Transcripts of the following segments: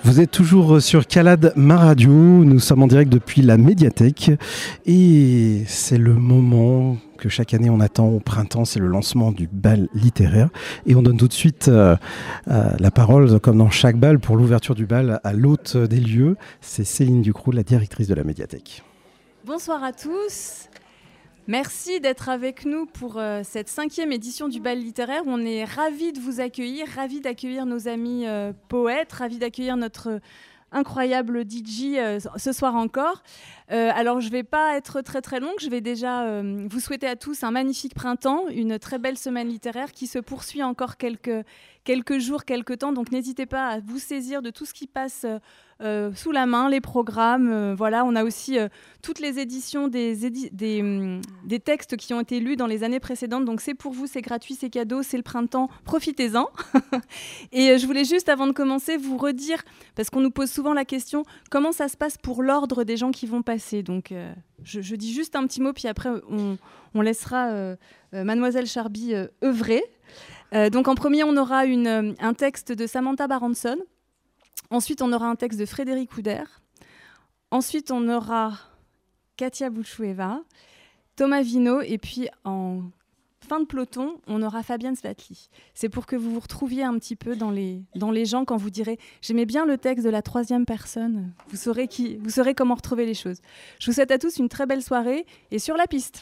Vous êtes toujours sur Calade Ma Radio, nous sommes en direct depuis la médiathèque et c'est le moment que chaque année on attend au printemps, c'est le lancement du bal littéraire et on donne tout de suite la parole, comme dans chaque bal, pour l'ouverture du bal à l'hôte des lieux, c'est Céline Ducrot, la directrice de la médiathèque. Bonsoir à tous. Merci d'être avec nous pour cette 5e édition du bal littéraire. On est ravis de vous accueillir, ravis d'accueillir nos amis poètes, ravis d'accueillir notre incroyable DJ ce soir encore. Alors je ne vais pas être très très longue, je vais déjà vous souhaiter à tous un magnifique printemps, une très belle semaine littéraire qui se poursuit encore quelques jours, quelques temps. Donc n'hésitez pas à vous saisir de tout ce qui passe sous la main, les programmes. Voilà, on a aussi toutes les éditions des textes qui ont été lus dans les années précédentes. Donc c'est pour vous, c'est gratuit, c'est cadeau, c'est le printemps, profitez-en. Et je voulais juste, avant de commencer, vous redire, parce qu'on nous pose souvent la question, comment ça se passe pour l'ordre des gens qui vont passer. Donc je dis juste un petit mot, puis après on laissera Mademoiselle Charby œuvrer. Donc en premier, on aura un texte de Samantha Baranson. Ensuite, on aura un texte de Frédéric Ouder. Ensuite, on aura Katia Bouchoueva, Thomas Vino, et puis en fin de peloton, on aura Fabienne Svatli. C'est pour que vous vous retrouviez un petit peu dans les gens quand vous direz « J'aimais bien le texte de la 3e personne ». Vous saurez comment retrouver les choses. Je vous souhaite à tous une très belle soirée et sur la piste.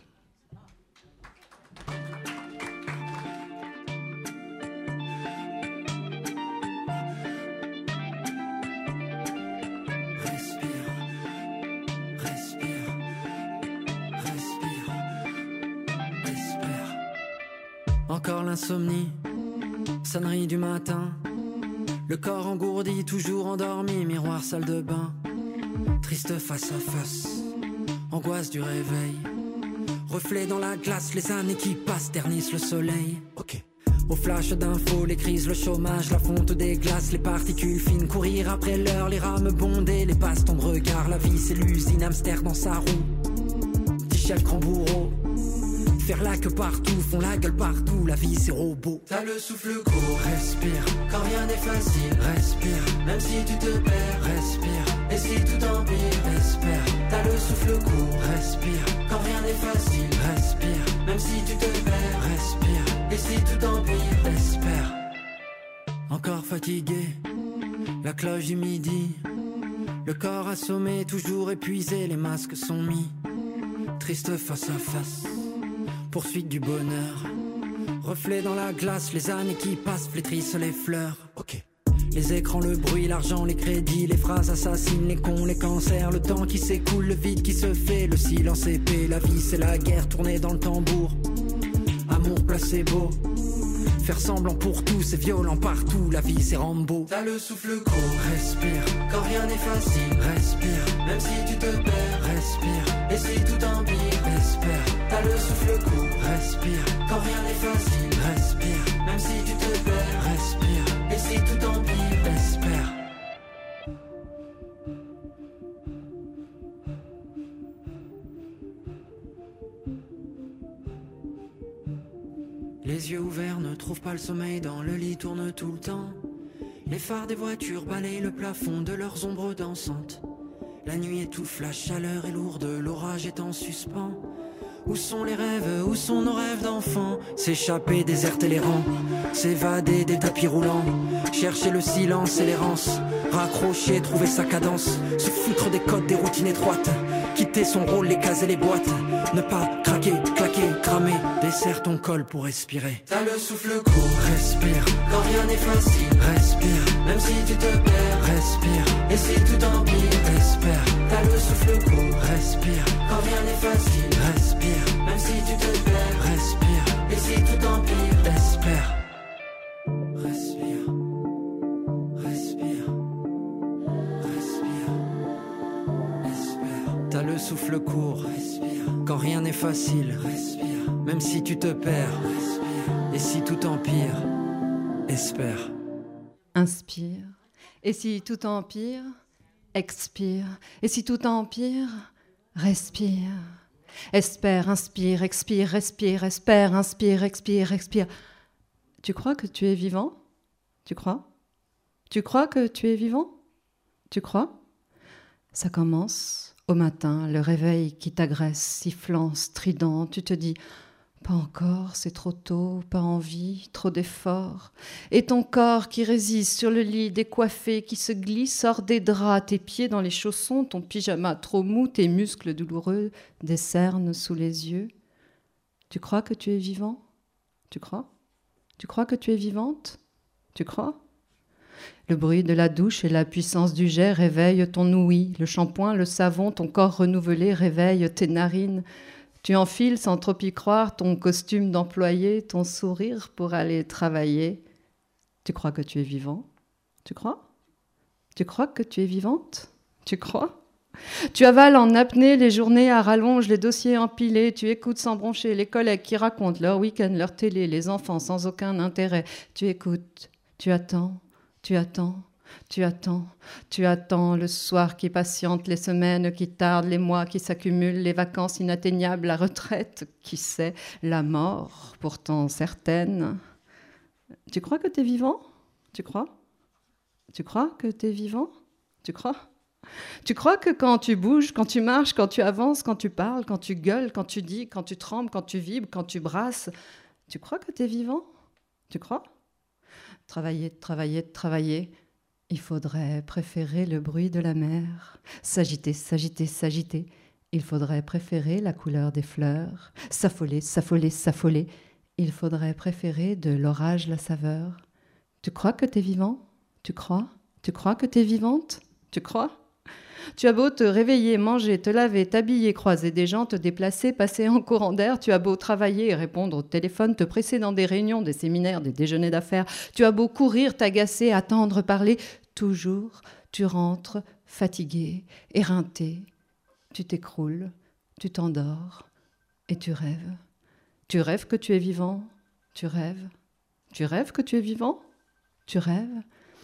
Encore l'insomnie, sonnerie du matin, le corps engourdi, toujours endormi, miroir salle de bain, triste face à face, angoisse du réveil, reflet dans la glace, les années qui passent ternissent le soleil. Au flash d'infos, les crises, le chômage, la fonte des glaces, les particules fines, courir après l'heure, les rames bondées, les bastons de regard, la vie c'est l'usine, hamster dans sa roue, petit chef grand bourreau. Faire la queue partout, font la gueule partout, la vie c'est robot. T'as le souffle court, respire, quand rien n'est facile, respire, même si tu te perds, respire, et si tout empire, espère. T'as le souffle court, respire, quand rien n'est facile, respire, même si tu te perds, respire, et si tout empire, espère. Encore fatigué, la cloche du midi, le corps assommé, toujours épuisé, les masques sont mis, triste face à face. Poursuite du bonheur, reflet dans la glace, les années qui passent flétrissent les fleurs. Les écrans, le bruit, l'argent, les crédits, les phrases assassines, les cons, les cancers, le temps qui s'écoule, le vide qui se fait, le silence épais, la vie c'est la guerre tournée dans le tambour. Amour placebo, faire semblant pour tout, c'est violent partout, la vie c'est Rambo. T'as le souffle court, respire, quand rien n'est facile, respire, même si tu te perds, respire, et si tout empire, espère. T'as le souffle court, respire, quand rien n'est facile, respire, même si tu te perds, respire, et si tout empire, espère. Les yeux ouverts ne trouvent pas le sommeil, dans le lit tournent tout le temps. Les phares des voitures balayent le plafond de leurs ombres dansantes. La nuit étouffe, la chaleur est lourde, l'orage est en suspens. Où sont les rêves, où sont nos rêves d'enfants? S'échapper, déserter les rangs, s'évader des tapis roulants, chercher le silence et l'errance, raccrocher, trouver sa cadence, se foutre des codes, des routines étroites, quitter son rôle, les cases et les boîtes, ne pas craquer, claquer, cramer, desserre ton col pour respirer. T'as le souffle court, respire, quand rien n'est facile, respire, même si tu te perds, respire, et si tout empire, espère. T'as le souffle court, respire, quand rien n'est facile, respire, même si tu te perds, respire, et si tout empire, espère. Respire, respire, respire, espère. T'as le souffle court, respire, quand rien n'est facile, respire, même si tu te perds, respire, et si tout empire, espère. Inspire, et si tout empire, expire, et si tout empire, respire. Espère, inspire, expire, respire, espère, inspire, expire, expire. Tu crois que tu es vivant? Tu crois? Tu crois que tu es vivant? Tu crois? Ça commence au matin, le réveil qui t'agresse, sifflant, strident. Tu te dis « Pas encore, c'est trop tôt, pas envie, trop d'efforts. » Et ton corps qui résiste sur le lit décoiffé, qui se glisse hors des draps, tes pieds dans les chaussons, ton pyjama trop mou, tes muscles douloureux, des cernes sous les yeux. Tu crois que tu es vivant? Tu crois? Tu crois que tu es vivante? Tu crois? Le bruit de la douche et la puissance du jet réveillent ton ouïe. Le shampoing, le savon, ton corps renouvelé réveillent tes narines. Tu enfiles sans trop y croire ton costume d'employé, ton sourire pour aller travailler. Tu crois que tu es vivant? Tu crois? Tu crois que tu es vivante? Tu crois? Tu avales en apnée les journées à rallonge, les dossiers empilés, tu écoutes sans broncher les collègues qui racontent leur week-end, leur télé, les enfants sans aucun intérêt. Tu écoutes, tu attends, tu attends. Tu attends, tu attends le soir qui patiente, les semaines qui tardent, les mois qui s'accumulent, les vacances inatteignables, la retraite, qui sait, la mort, pourtant certaine. Tu crois que t'es vivant? Tu crois? Tu crois que t'es vivant? Tu crois? Tu crois que quand tu bouges, quand tu marches, quand tu avances, quand tu parles, quand tu gueules, quand tu dis, quand tu trembles, quand tu vibres, quand tu brasses, tu crois que t'es vivant? Tu crois? Travailler, travailler, travailler. Il faudrait préférer le bruit de la mer. S'agiter, s'agiter, s'agiter. Il faudrait préférer la couleur des fleurs. S'affoler, s'affoler, s'affoler. Il faudrait préférer de l'orage la saveur. Tu crois que t'es vivant? Tu crois? Tu crois que t'es vivante? Tu crois? Tu as beau te réveiller, manger, te laver, t'habiller, croiser des gens, te déplacer, passer en courant d'air. Tu as beau travailler, répondre au téléphone, te presser dans des réunions, des séminaires, des déjeuners d'affaires. Tu as beau courir, t'agacer, attendre, parler. Toujours, tu rentres fatigué, éreinté. Tu t'écroules, tu t'endors et tu rêves. Tu rêves que tu es vivant. Tu rêves. Tu rêves que tu es vivant. Tu rêves.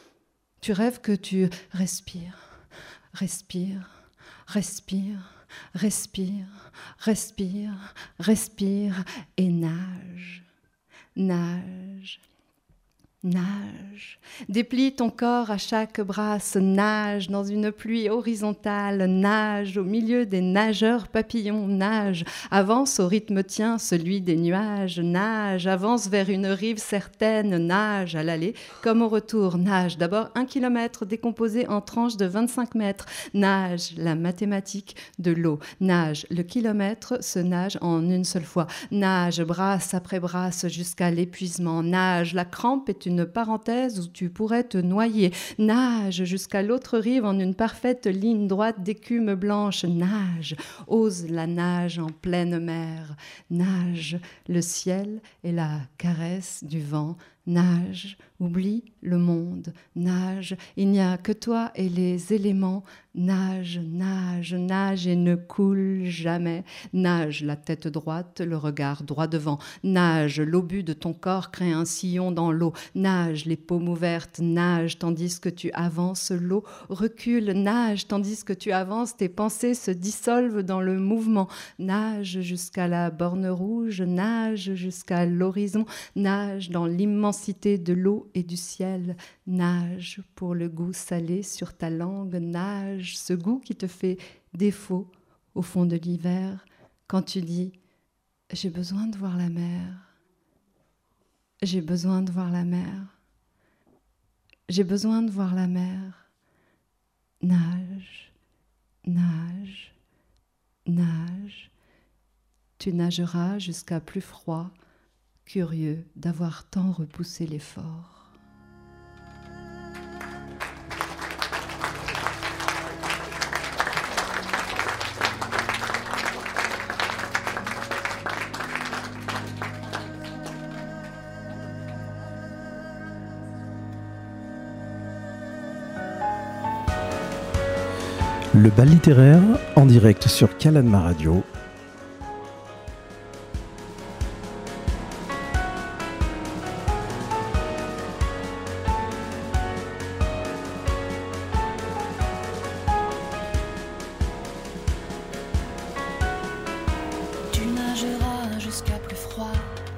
Tu rêves que tu respires. Respire, respire, respire, respire, respire et nage, nage, nage. Déplie ton corps à chaque brasse, nage dans une pluie horizontale, nage au milieu des nageurs papillons, nage, avance au rythme tien, celui des nuages, nage, avance vers une rive certaine, nage à l'aller comme au retour, nage. D'abord 1 kilomètre décomposé en tranches de 25 mètres, nage, la mathématique de l'eau, nage, le kilomètre se nage en une seule fois, nage, brasse après brasse jusqu'à l'épuisement, nage, la crampe est une parenthèse où tu pourrais te noyer. Nage jusqu'à l'autre rive en une parfaite ligne droite d'écume blanche. Nage, ose la nage en pleine mer. Nage, le ciel et la caresse du vent. Nage, oublie le monde. Nage, il n'y a que toi et les éléments. Nage, nage, nage et ne coule jamais. Nage, la tête droite, le regard droit devant. Nage, l'obus de ton corps crée un sillon dans l'eau. Nage, les paumes ouvertes. Nage, tandis que tu avances, l'eau recule. Nage, tandis que tu avances, tes pensées se dissolvent dans le mouvement. Nage jusqu'à la borne rouge. Nage jusqu'à l'horizon. Nage dans l'immensité de l'eau et du ciel. Nage pour le goût salé sur ta langue. Nage, ce goût qui te fait défaut au fond de l'hiver, quand tu dis « j'ai besoin de voir la mer, j'ai besoin de voir la mer, j'ai besoin de voir la mer ». Nage, nage, nage, tu nageras jusqu'à plus froid, curieux d'avoir tant repoussé l'effort. Le bal littéraire en direct sur Kalanma Radio. Tu nageras jusqu'à plus froid,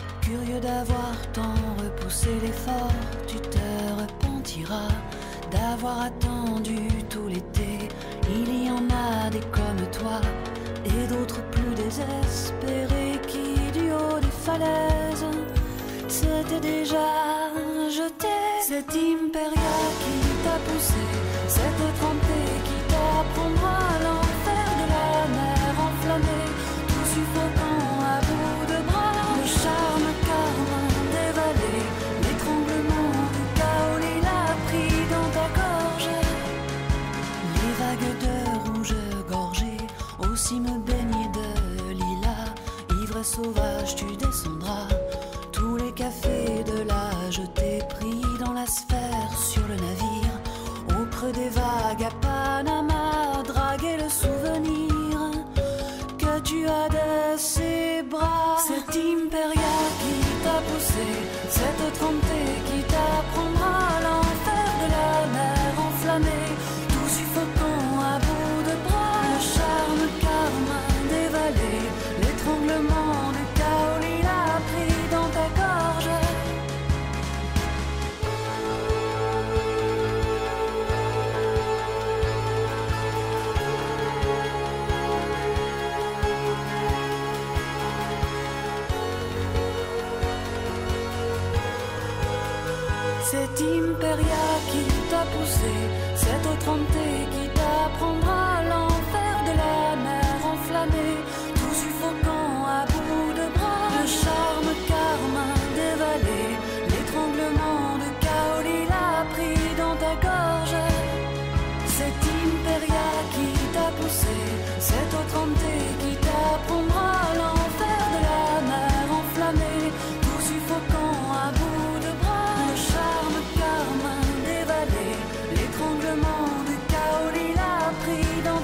curieux d'avoir tant repoussé l'effort. Tu te repentiras avoir attendu tout l'été. Il y en a des comme toi et d'autres plus désespérés qui du haut des falaises s'étaient déjà jetés. Cette Imperia qui t'a poussé, cette trempée qui t'apprendra l'enfer de la mer enflammée, tout suffocant à bout de bras, le charme carmin des vallées, l'étranglement du chaos, l'a pris dans ta gorge. Les vagues de rouge gorgées aussi me baigner de lilas, ivre sauvage tu descendras. Tous les cafés de la jetée pris dans la sphère sur le navire, au creux des vagues à Panama, draguer le souvenir que tu as de ses bras. Cette Imperia qui t'a poussé, cette trempée qui t'apprendra l'enfer de la mer enflammée, tout suffocant à bout de bras, le charme carmin des vallées, l'étranglement du chaos, l'a pris dans ta gorge. Cette Imperia qui t'a poussé, cette trempée qui t'apprendra l'enfer de la mer enflammée, tout suffocant à bout de bras, le charme carmin des vallées, l'étranglement de chaos, l'a pris dans ta gorge. Cette Imperia qui t'a poussé, cette trempée qui t'apprendra l'enfer de la mer enflammée, tout suffocant à bout de bras, le charme carmin des vallées, l'étranglement du chaos, l'a pris dans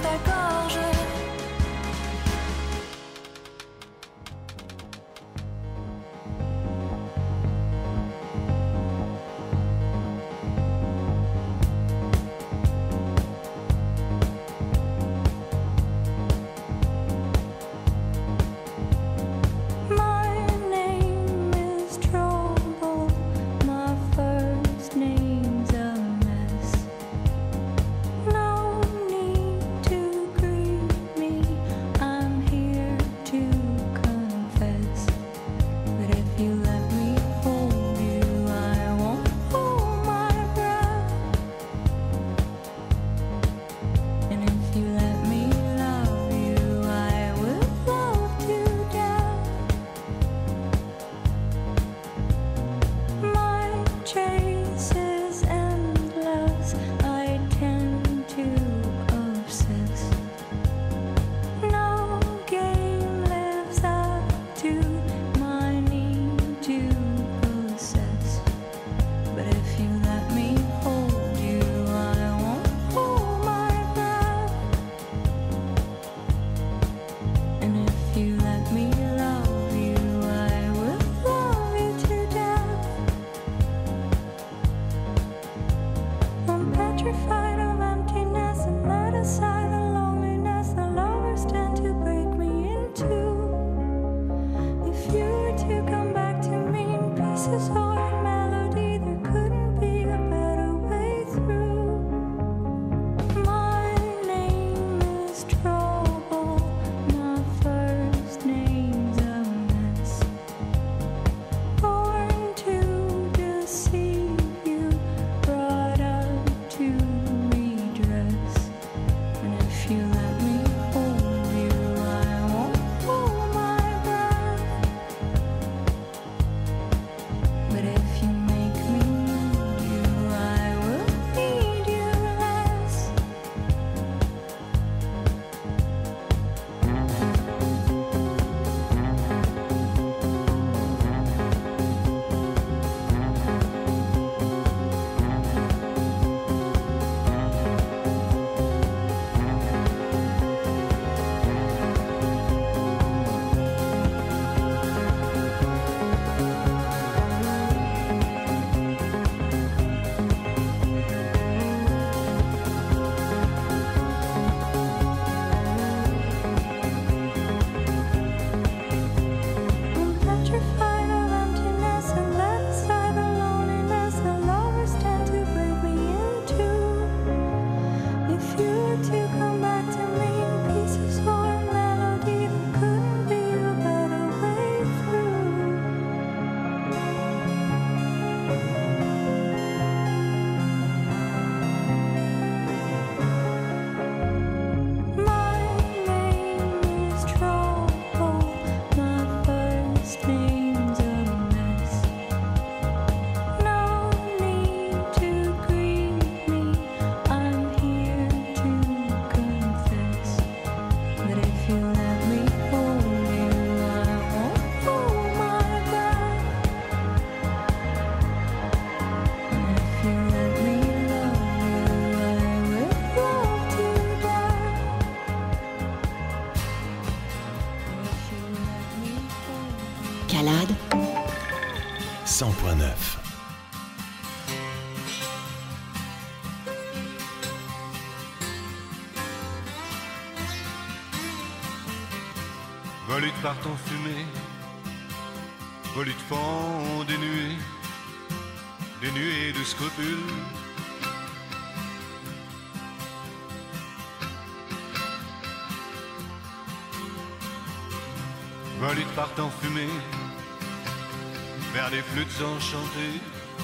100.9. Volutes partent en fumée, volutes font des nuées de scrupules. Volutes partent en fumée, vers des flûtes enchantées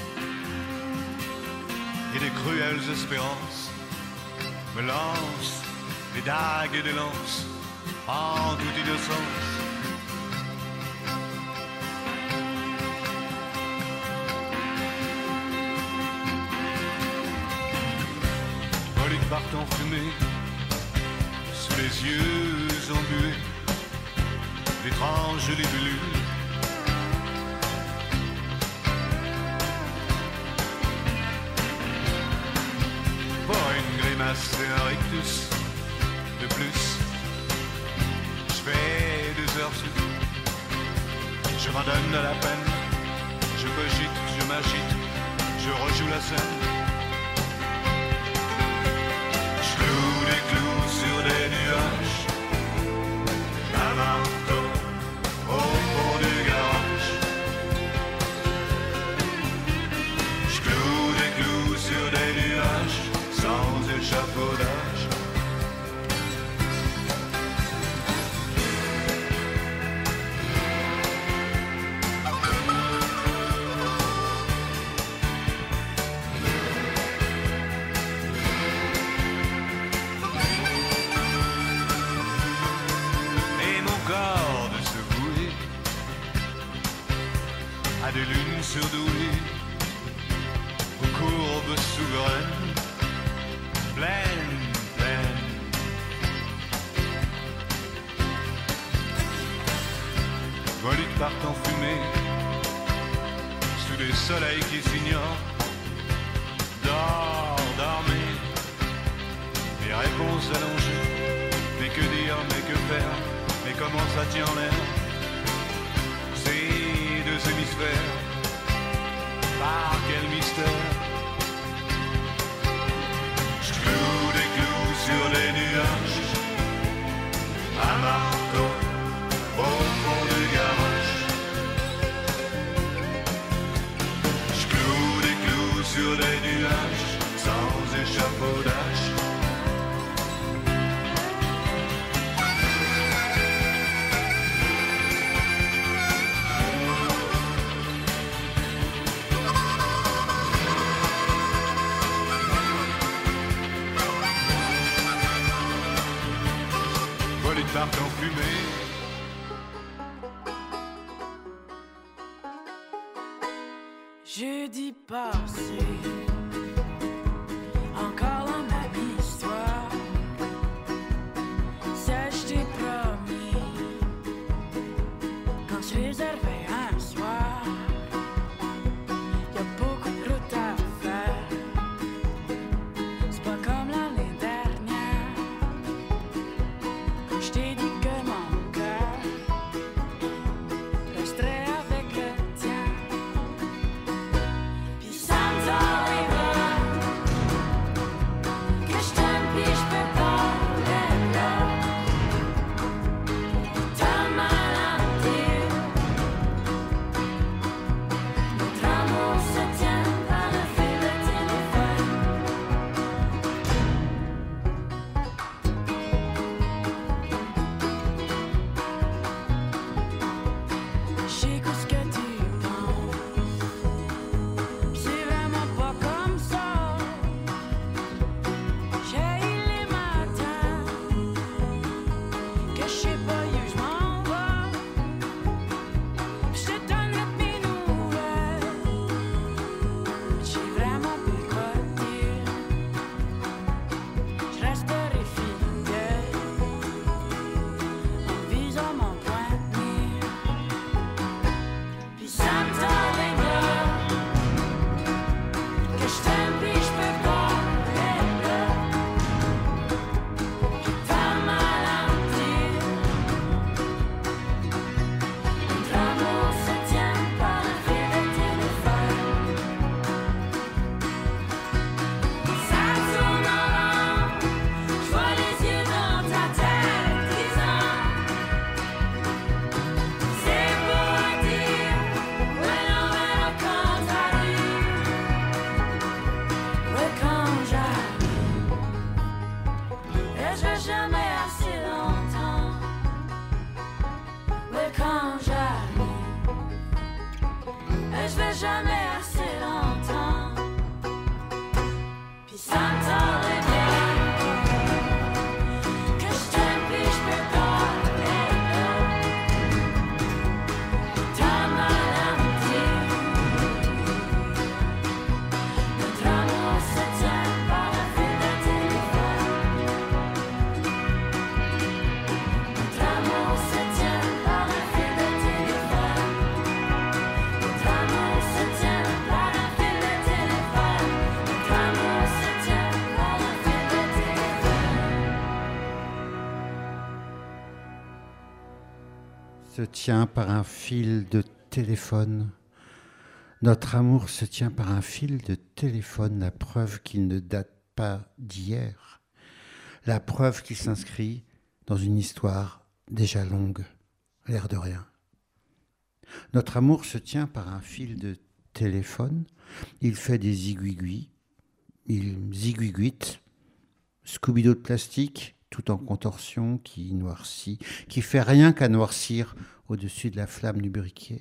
et des cruelles espérances me lancent des dagues et des lances en toute innocence. Volutes partent en fumée, sous les yeux embués d'étranges libellules. Pour une grimace et un rictus de plus, je fais 2 heures sup. Je m'en donne de la peine, je cogite, je m'agite, je rejoue la scène. Je cloue des clous sur des nuages, un marteau au fond du garage. Je cloue des clous sur des nuages, sans échafaudage. À des lunes surdouées, aux courbes souveraines, pleines, pleines. Volutes partent en fumée, sous des soleils qui s'ignorent. Dors, dormez, mes réponses allongées. Mais que dire, mais que faire, mais comment ça tient en l'air? Ces 2 hémisphères, par quel mystère? Je cloue des clous sur les nuages, un marteau au fond du garage. Je cloue des clous sur les nuages, sans échafaudage. Partent en fumée. Jeudi passé, encore la même histoire. Ça je t'ai promis, quand je réservais un soir. Y'a beaucoup de route à faire, c'est pas comme l'année dernière. Je t'ai dit que mon cœur resterait avec le tien. Puis ça me se tient par un fil de téléphone. Notre amour se tient par un fil de téléphone, la preuve qu'il ne date pas d'hier, la preuve qu'il s'inscrit dans une histoire déjà longue, l'air de rien. Notre amour se tient par un fil de téléphone, il fait des ziguiguis, il ziguiguite, Scooby-Doo de plastique, tout en contorsion, qui noircit, qui fait rien qu'à noircir au-dessus de la flamme du briquet.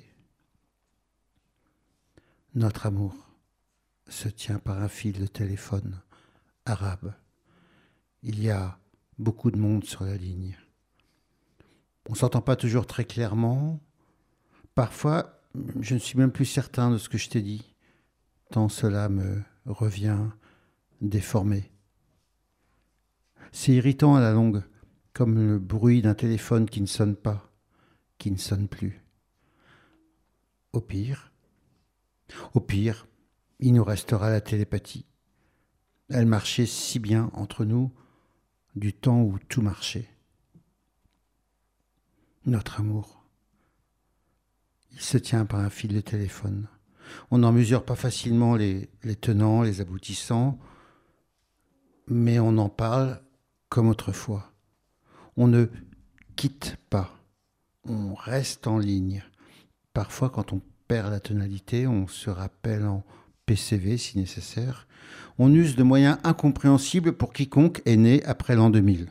Notre amour se tient par un fil de téléphone arabe. Il y a beaucoup de monde sur la ligne. On ne s'entend pas toujours très clairement. Parfois, je ne suis même plus certain de ce que je t'ai dit, tant cela me revient déformé. C'est irritant à la longue, comme le bruit d'un téléphone qui ne sonne pas, qui ne sonne plus. Au pire, il nous restera la télépathie. Elle marchait si bien entre nous du temps où tout marchait. Notre amour, il se tient par un fil de téléphone. On n'en mesure pas facilement les tenants, les aboutissants, mais on en parle comme autrefois. On ne quitte pas, on reste en ligne. Parfois, quand on perd la tonalité, on se rappelle en PCV si nécessaire. On use de moyens incompréhensibles pour quiconque est né après l'an 2000.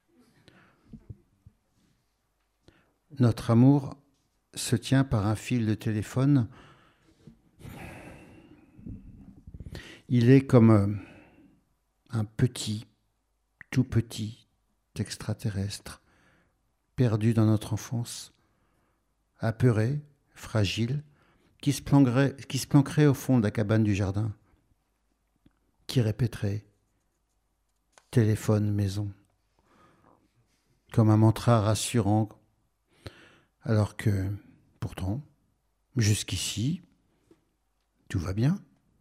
Notre amour se tient par un fil de téléphone. Il est comme un petit, tout petit extraterrestre, perdu dans notre enfance, apeuré, fragile, qui se planquerait au fond de la cabane du jardin, qui répéterait « téléphone, maison », comme un mantra rassurant, alors que, pourtant, jusqu'ici, tout va bien.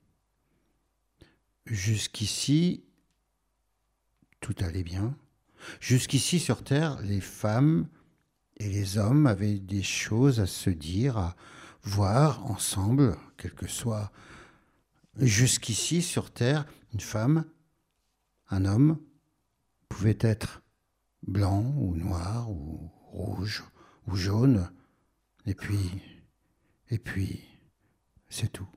Jusqu'ici, tout allait bien. Jusqu'ici, sur Terre, les femmes et les hommes avaient des choses à se dire, à voir ensemble, quel que soit. Jusqu'ici, sur Terre, une femme, un homme, pouvait être blanc ou noir ou rouge ou jaune, et puis, c'est tout.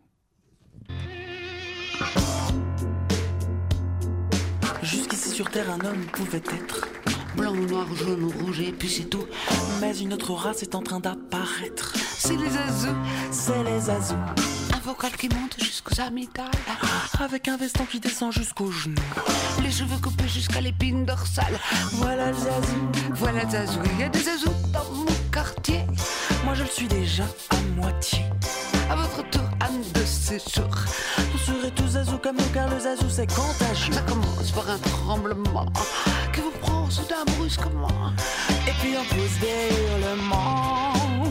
Jusqu'ici sur Terre, un homme pouvait être blanc, noir, jaune ou rouge, et puis c'est tout. Mais une autre race est en train d'apparaître. C'est les azous, C'est les azous, un vocal qui monte jusqu'aux amygdales, avec un veston qui descend jusqu'aux genoux. les cheveux coupés jusqu'à l'épine dorsale. Voilà le zazou, Voilà Zazou, il y a des azous dans mon quartier. moi je le suis déjà à moitié. À votre tour, âme de séjour. Vous serez tous zazou comme nous, car le zazou c'est contagieux. Ça commence par un tremblement qui vous prend soudain brusquement. Et puis on pousse des hurlements.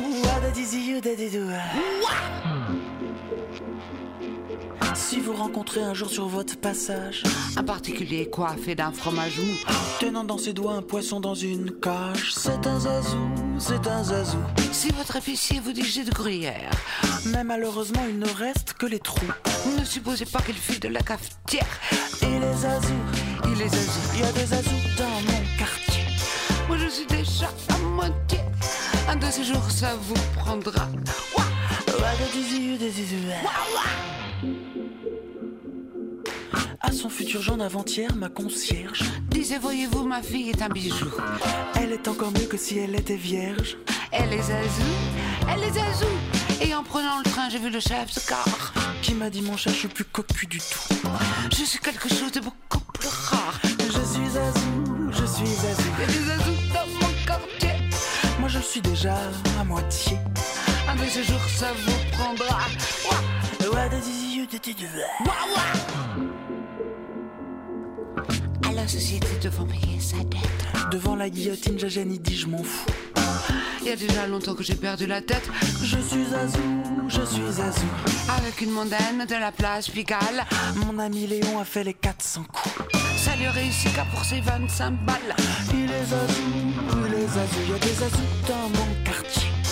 Si vous rencontrez un jour sur votre passage Un particulier coiffé d'un fromage mou, tenant dans ses doigts un poisson dans une cage, c'est un zazou, c'est un zazou. si votre épicier vous dit j'ai de gruyère, Mais malheureusement il ne reste que les trous. ne supposez pas qu'il file de la cafetière. Et les zazous, Il est Zazou, il y a des zazous dans mon quartier. moi je suis déjà à moitié. Un de ces jours ça vous prendra. À son futur genre d'avant-hier, ma concierge, Disait voyez-vous ma fille est un bijou. elle est encore mieux que si elle était vierge. Elle est Zazou, elle est Zazou. Et en prenant le train j'ai vu le chef de car. Qui m'a dit mon chat, je suis plus cocu du tout. Je suis quelque chose de beaucoup plus rare. Je suis zazou, je suis zazou. Il y a des Zazous dans mon quartier. Moi je le suis déjà à moitié. Un de ces jours ça vous prendra. À la société devant payer sa dette. Devant la guillotine, Jajani dit je m'en fous. Il y a déjà longtemps que j'ai perdu la tête. Je suis zazou, je suis zazou. Avec une mondaine de la place Pigalle. Mon ami Léon a fait les 400 coups. Ça lui réussit qu'à pour ses 25 balles. Il est zazou, il est zazou. Il y a des zazous dans mon quartier.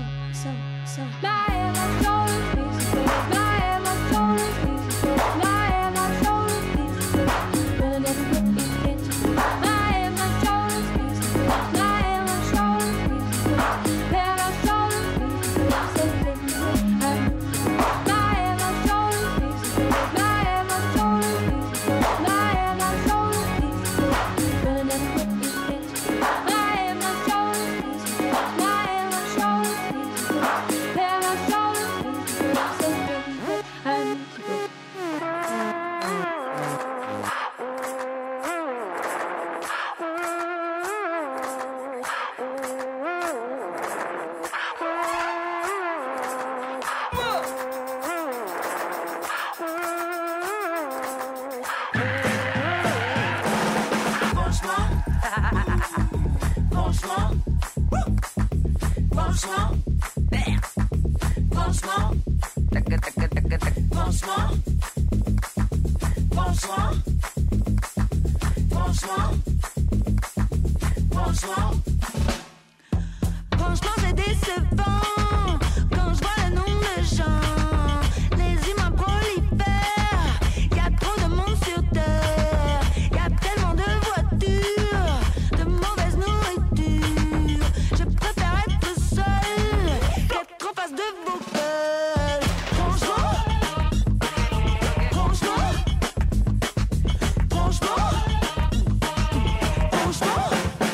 My head, my shoulders, knees and toes. My head, my shoulders, knees and toes. My head, my shoulders, knees and toes. Gonna never quit and get you. My head, my shoulders, knees and toes. My head, my shoulders, knees and toes. Head, my shoulders, knees and toes. Say, let me know. My head, my shoulders, knees and toes. My head, my shoulders, knees and toes. My head, my shoulders, knees and toes. Gonna never quit and get you. My head, my shoulders, knees and toes. My head, my shoulders, knees and toes. Head, my shoulders, knees and toes. Say, let me know. I need to go. Franchement, c'est décevant quand je vois le nombre de gens. Les humains prolifèrent, y a trop de monde sur terre. Y a tellement de voitures, de mauvaise nourriture. Je préfère être seule qu'être en face de vos gueules. Franchement, franchement, franchement, franchement.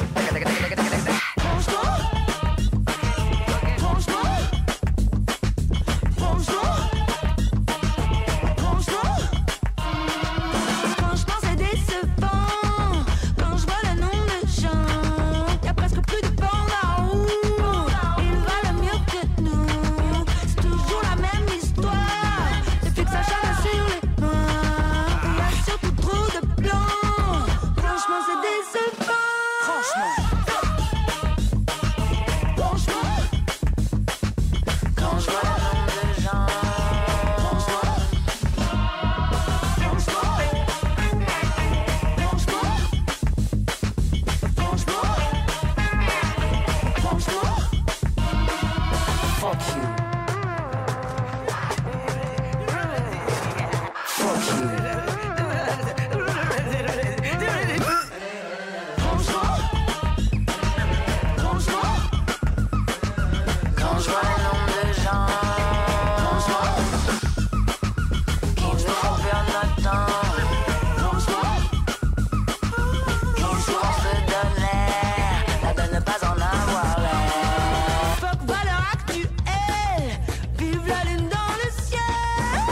Franchement, c'est décevant quand je vois le nombre de gens. Y'a presque plus de bornes à roue. Ils valent mieux que nous. C'est toujours la même histoire. Depuis que ça chale sur les noirs, il y a surtout trop de blancs. Franchement, c'est décevant. Franchement, quand je vois le nombre de gens. Quand je vois le nombre de gens qui nous font perdre notre temps, qui souvent se donnent l'air, la de ne pas en avoir l'air. Fuck valeur actuelle, vive la lune dans le ciel.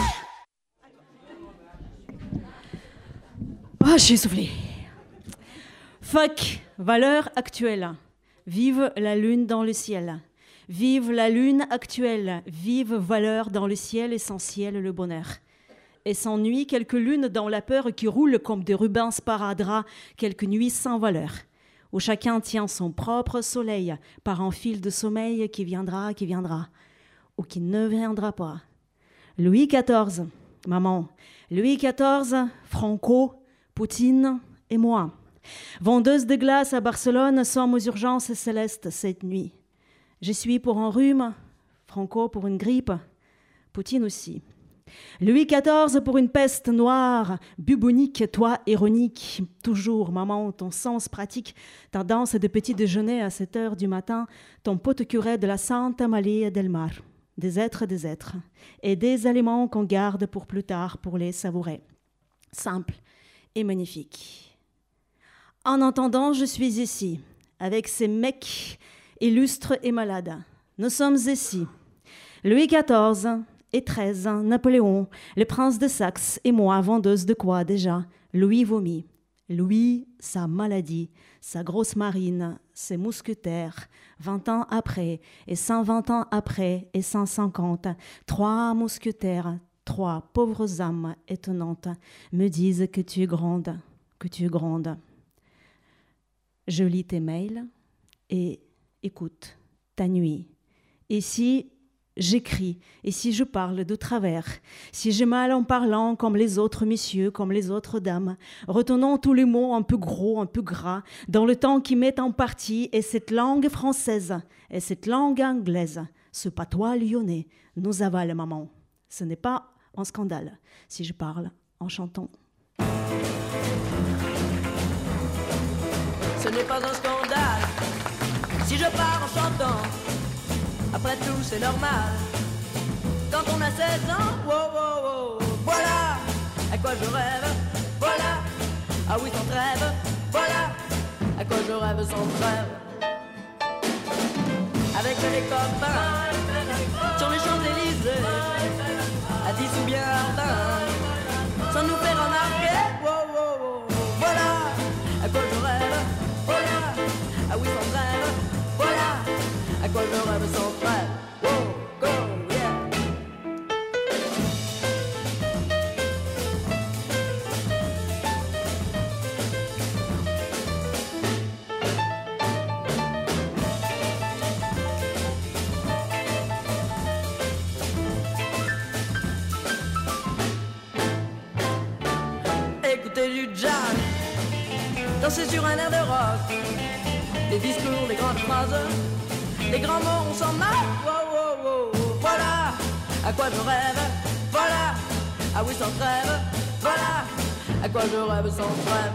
Ah, je suis essoufflée. Fuck, valeur actuelle. Vive la lune dans le ciel. Vive la lune actuelle. Vive valeur dans le ciel essentiel, le bonheur. Et s'ennuie quelques lunes dans la peur qui roulent comme des rubans sparadraps, quelques nuits sans valeur, où chacun tient son propre soleil par un fil de sommeil qui viendra, ou qui ne viendra pas. Louis XIV, maman. Louis XIV, Franco, Poutine et moi. Vendeuse de glace à Barcelone, sommes aux urgences célestes cette nuit. Je suis pour un rhume, Franco pour une grippe, Poutine aussi. Louis XIV pour une peste noire, bubonique, toi ironique. Toujours, maman, ton sens pratique, ta danse de petit déjeuner à 7 heures du matin, ton pote curé de la Santa Maria del Mar. Des êtres, et des aliments qu'on garde pour plus tard pour les savourer. Simple et magnifique. En entendant, je suis ici, avec ces mecs illustres et malades. Nous sommes ici. Louis XIV et XIII, Napoléon, le prince de Saxe et moi, vendeuse de quoi déjà? Louis vomit. Louis, sa maladie, sa grosse marine, ses mousquetaires, 20 ans après, et 120 ans après, et 150, 3 mousquetaires, 3 pauvres âmes étonnantes, me disent que tu es grande, que tu es grande. Je lis tes mails et écoute ta nuit. Et si j'écris, et si je parle de travers, si j'ai mal en parlant comme les autres messieurs, comme les autres dames, retenant tous les mots un peu gros, un peu gras, dans le temps qui met en partie, et cette langue française, et cette langue anglaise, Ce patois lyonnais nous avale, maman. Ce n'est pas un scandale si je parle en chantant. Ce n'est pas un scandale si je pars en chantant. Après tout, c'est normal. Quand on a 16 ans, wow, wow, wow, voilà à quoi je rêve. Voilà, ah oui, sans trêve. Voilà à quoi je rêve sans trêve. Avec les copains sur les Champs-Élysées, à 10 ou bien à 20, sans nous faire remarquer. Wow, wow, wow, voilà à quoi je rêve. Voilà, ah oui, sans trêve. Voilà à quoi je rêve sans trêve. Wow, go, yeah. Écouter du jazz, danser sur un air de rock, des discours, des grandes phrases, les grands mots, on s'en moque. Wow, wow, wow, voilà à quoi je rêve. Voilà, ah oui, sans trêve. Voilà à quoi je rêve sans trêve.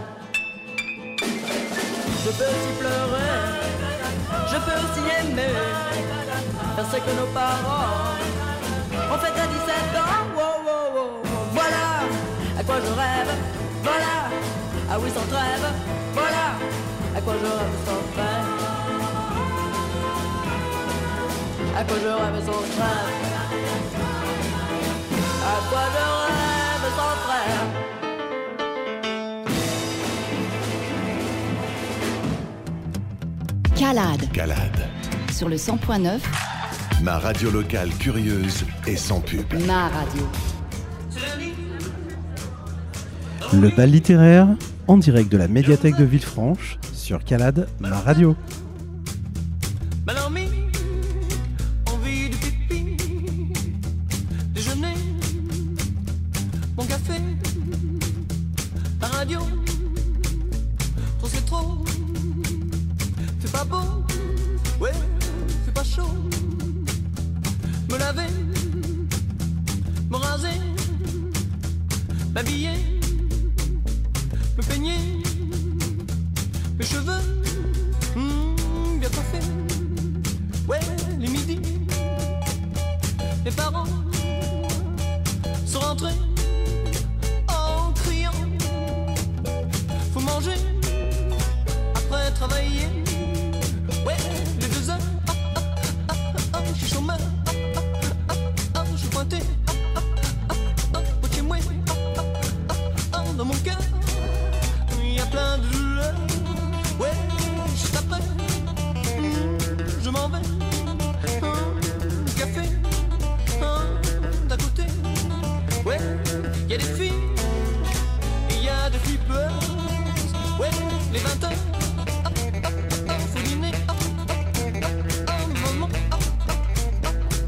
Je peux aussi pleurer, je peux aussi aimer, faire ce que nos parents ont fait à 17 ans. Wow, wow, wow, voilà à quoi je rêve. Voilà, ah oui, sans trêve. Voilà à quoi je rêve sans trêve. À quoi je rêve sans trêve. À quoi je rêve sans trêve. Calade. Sur le 100.9. Ma radio locale curieuse et sans pub. Ma radio. Le bal littéraire en direct de la médiathèque de Villefranche sur Calade, ma radio. Malormi, envie de pipi, déjeuner, mon café, la radio, trop c'est trop, c'est pas beau, ouais, c'est pas chaud, me laver, me raser, m'habiller, me peigner, mes cheveux, bien coiffés, ouais, les midis, les parents sont rentrés en criant, faut manger après travailler, ouais, les 2 heures, je suis chômeur, je suis pointé, chez moi, dans mon cœur, il y a plein de douleurs, ouais, juste après, je m'en vais, le café, d'à côté, ouais, il y a des filles, il y a des flippers, ouais, les 20 heures, faut dîner, maman,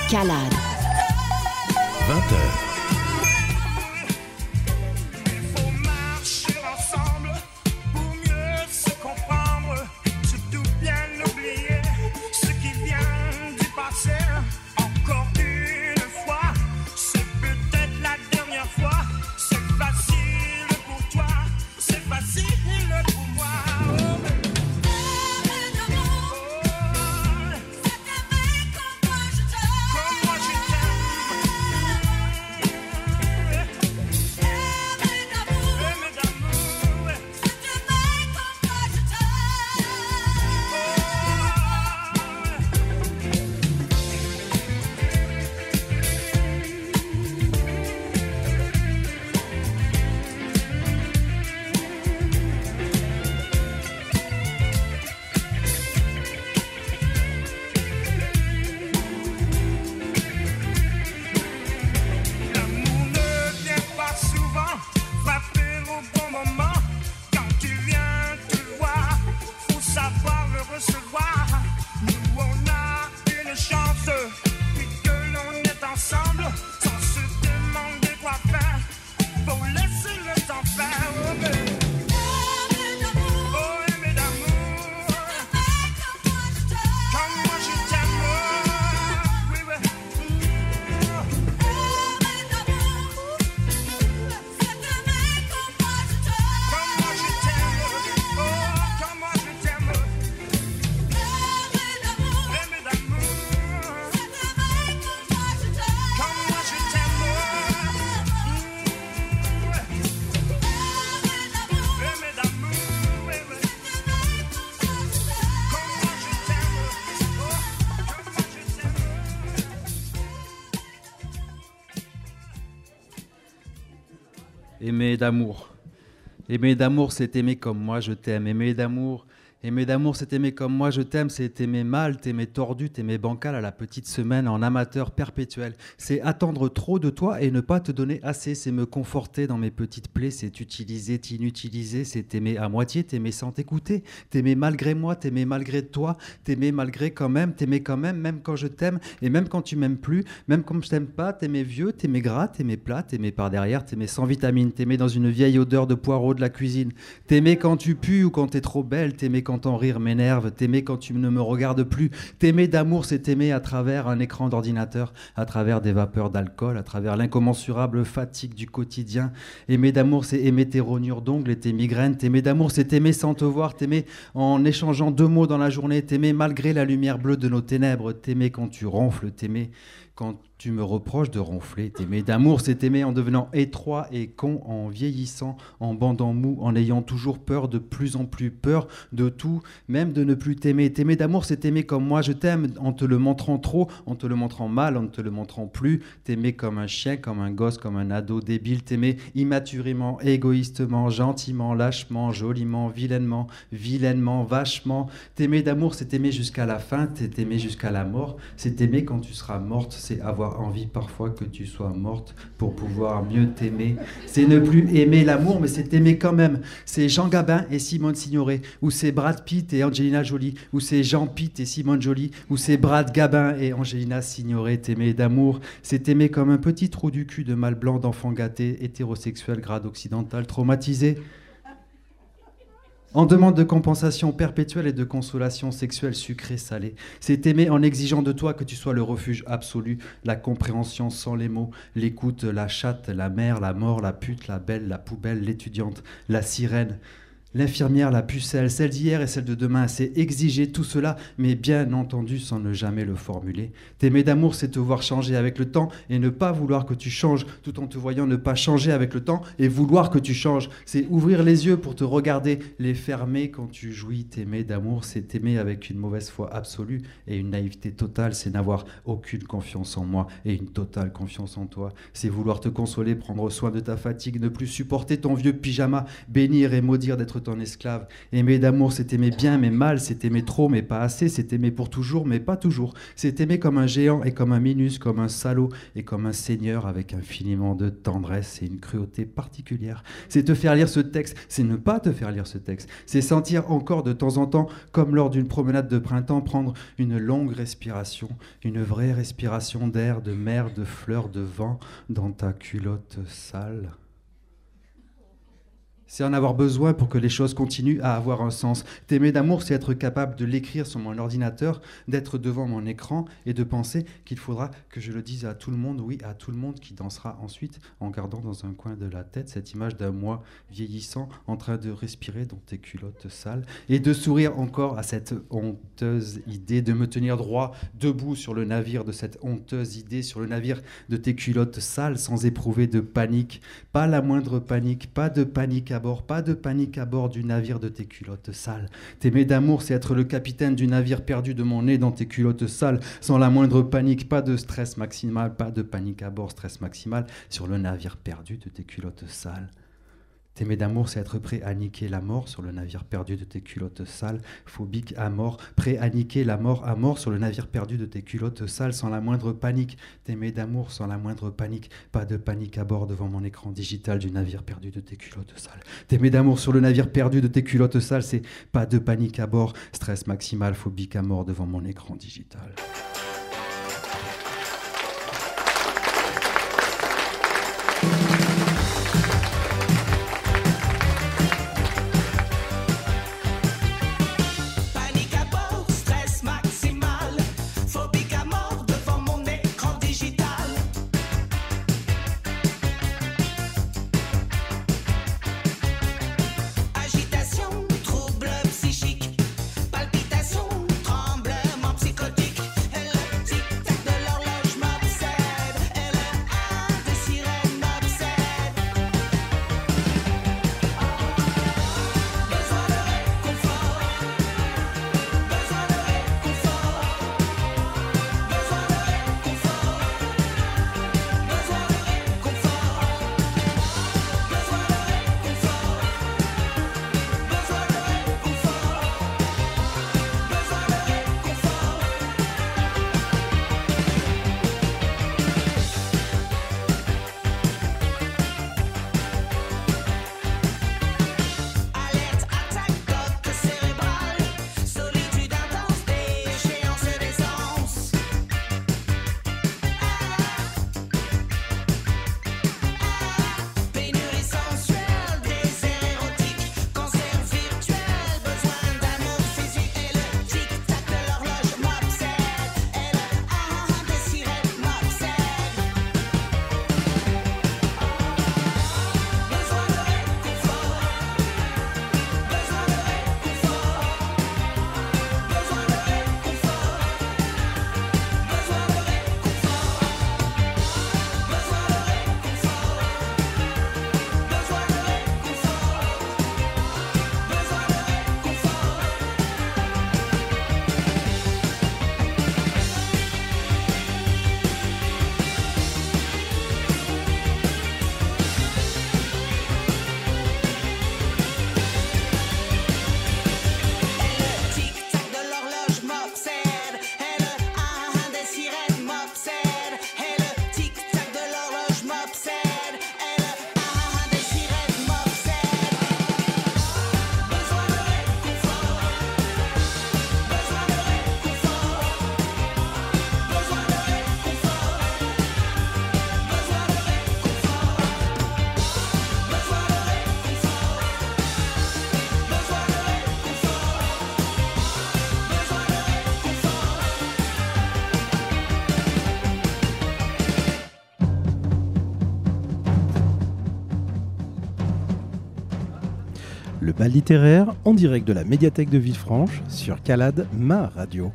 Calade. 20h. Aimer d'amour. Aimer d'amour, c'est aimer comme moi je t'aime. Aimer d'amour, c'est aimer comme moi je t'aime. C'est aimer mal, t'aimer tordu, t'aimer bancal à la petite semaine en amateur perpétuel. C'est attendre trop de toi et ne pas te donner assez. C'est me conforter dans mes petites plaies. C'est utiliser, t'inutiliser. C'est t'aimer à moitié, t'aimer sans t'écouter. T'aimer malgré moi, t'aimer malgré toi. T'aimer malgré quand même, t'aimer quand même quand je t'aime. Et même quand tu m'aimes plus, même quand je t'aime pas. T'aimer vieux, t'aimer gras, t'aimer plat, t'aimer par derrière, t'aimer sans vitamine. T'aimer dans une vieille odeur de poireaux de la cuisine. T'aimer quand tu pues ou quand t'es trop belle. T'aimer quand ton rire m'énerve, t'aimer quand tu ne me regardes plus. T'aimer d'amour, c'est t'aimer à travers un écran d'ordinateur, à travers des vapeurs d'alcool, à travers l'incommensurable fatigue du quotidien. Aimer d'amour, c'est aimer tes rognures d'ongles et tes migraines. T'aimer d'amour, c'est t'aimer sans te voir, t'aimer en échangeant 2 mots dans la journée, t'aimer malgré la lumière bleue de nos ténèbres, t'aimer quand tu ronfles, t'aimer quand tu me reproches de ronfler. T'aimer d'amour, c'est t'aimer en devenant étroit et con, en vieillissant, en bandant mou, en ayant toujours peur, de plus en plus peur de tout, même de ne plus t'aimer. T'aimer d'amour, c'est t'aimer comme moi je t'aime, en te le montrant trop, en te le montrant mal, en ne te le montrant plus. T'aimer comme un chien, comme un gosse, comme un ado débile. T'aimer immaturément, égoïstement, gentiment, lâchement, joliment, vilainement, vachement. T'aimer d'amour, c'est t'aimer jusqu'à la fin, c'est t'aimer jusqu'à la mort. C'est t'aimer quand tu seras morte, c'est avoir envie parfois que tu sois morte pour pouvoir mieux t'aimer. C'est ne plus aimer l'amour, mais c'est aimer quand même. C'est Jean Gabin et Simone Signoret, ou c'est Brad Pitt et Angelina Jolie, ou c'est Jean Pitt et Simone Jolie, ou c'est Brad Gabin et Angelina Signoret. T'aimer d'amour, c'est aimer comme un petit trou du cul de mâle blanc d'enfant gâté, hétérosexuel, grade occidental, traumatisé. En demande de compensation perpétuelle et de consolation sexuelle sucrée salée. C'est aimer en exigeant de toi que tu sois le refuge absolu, la compréhension sans les mots, l'écoute, la chatte, la mère, la mort, la pute, la belle, la poubelle, l'étudiante, la sirène, l'infirmière, la pucelle, celle d'hier et celle de demain. C'est exiger tout cela, mais bien entendu sans ne jamais le formuler. T'aimer d'amour, c'est te voir changer avec le temps et ne pas vouloir que tu changes, tout en te voyant ne pas changer avec le temps et vouloir que tu changes. C'est ouvrir les yeux pour te regarder, les fermer quand tu jouis. T'aimer d'amour, c'est t'aimer avec une mauvaise foi absolue et une naïveté totale. C'est n'avoir aucune confiance en moi et une totale confiance en toi. C'est vouloir te consoler, prendre soin de ta fatigue, ne plus supporter ton vieux pyjama, bénir et maudire d'être être ton esclave. Aimer d'amour, c'est aimer bien, mais mal, c'est aimer trop, mais pas assez, c'est aimer pour toujours, mais pas toujours. C'est aimer comme un géant et comme un minus, comme un salaud et comme un seigneur avec infiniment de tendresse et une cruauté particulière. C'est te faire lire ce texte, c'est ne pas te faire lire ce texte. C'est sentir encore de temps en temps, comme lors d'une promenade de printemps, prendre une longue respiration, une vraie respiration d'air, de mer, de fleurs, de vent dans ta culotte sale. C'est en avoir besoin pour que les choses continuent à avoir un sens. T'aimer d'amour, c'est être capable de l'écrire sur mon ordinateur, d'être devant mon écran et de penser qu'il faudra que je le dise à tout le monde, oui, à tout le monde qui dansera ensuite en gardant dans un coin de la tête cette image d'un moi vieillissant en train de respirer dans tes culottes sales et de sourire encore à cette honteuse idée de me tenir droit, debout sur le navire de cette honteuse idée, sur le navire de tes culottes sales sans éprouver de panique, pas la moindre panique, pas de panique à bord, pas de panique à bord du navire de tes culottes sales. T'aimer d'amour, c'est être le capitaine du navire perdu de mon nez dans tes culottes sales, sans la moindre panique, pas de stress maximal, pas de panique à bord, stress maximal sur le navire perdu de tes culottes sales. T'aimer d'amour, c'est être prêt à niquer la mort sur le navire perdu de tes culottes sales, phobique à mort, prêt à niquer la mort à mort sur le navire perdu de tes culottes sales sans la moindre panique. T'aimer d'amour sans la moindre panique, pas de panique à bord devant mon écran digital du navire perdu de tes culottes sales. T'aimer d'amour sur le navire perdu de tes culottes sales, c'est pas de panique à bord, stress maximal, phobique à mort devant mon écran digital. Le bal littéraire en direct de la médiathèque de Villefranche sur Calade, ma radio.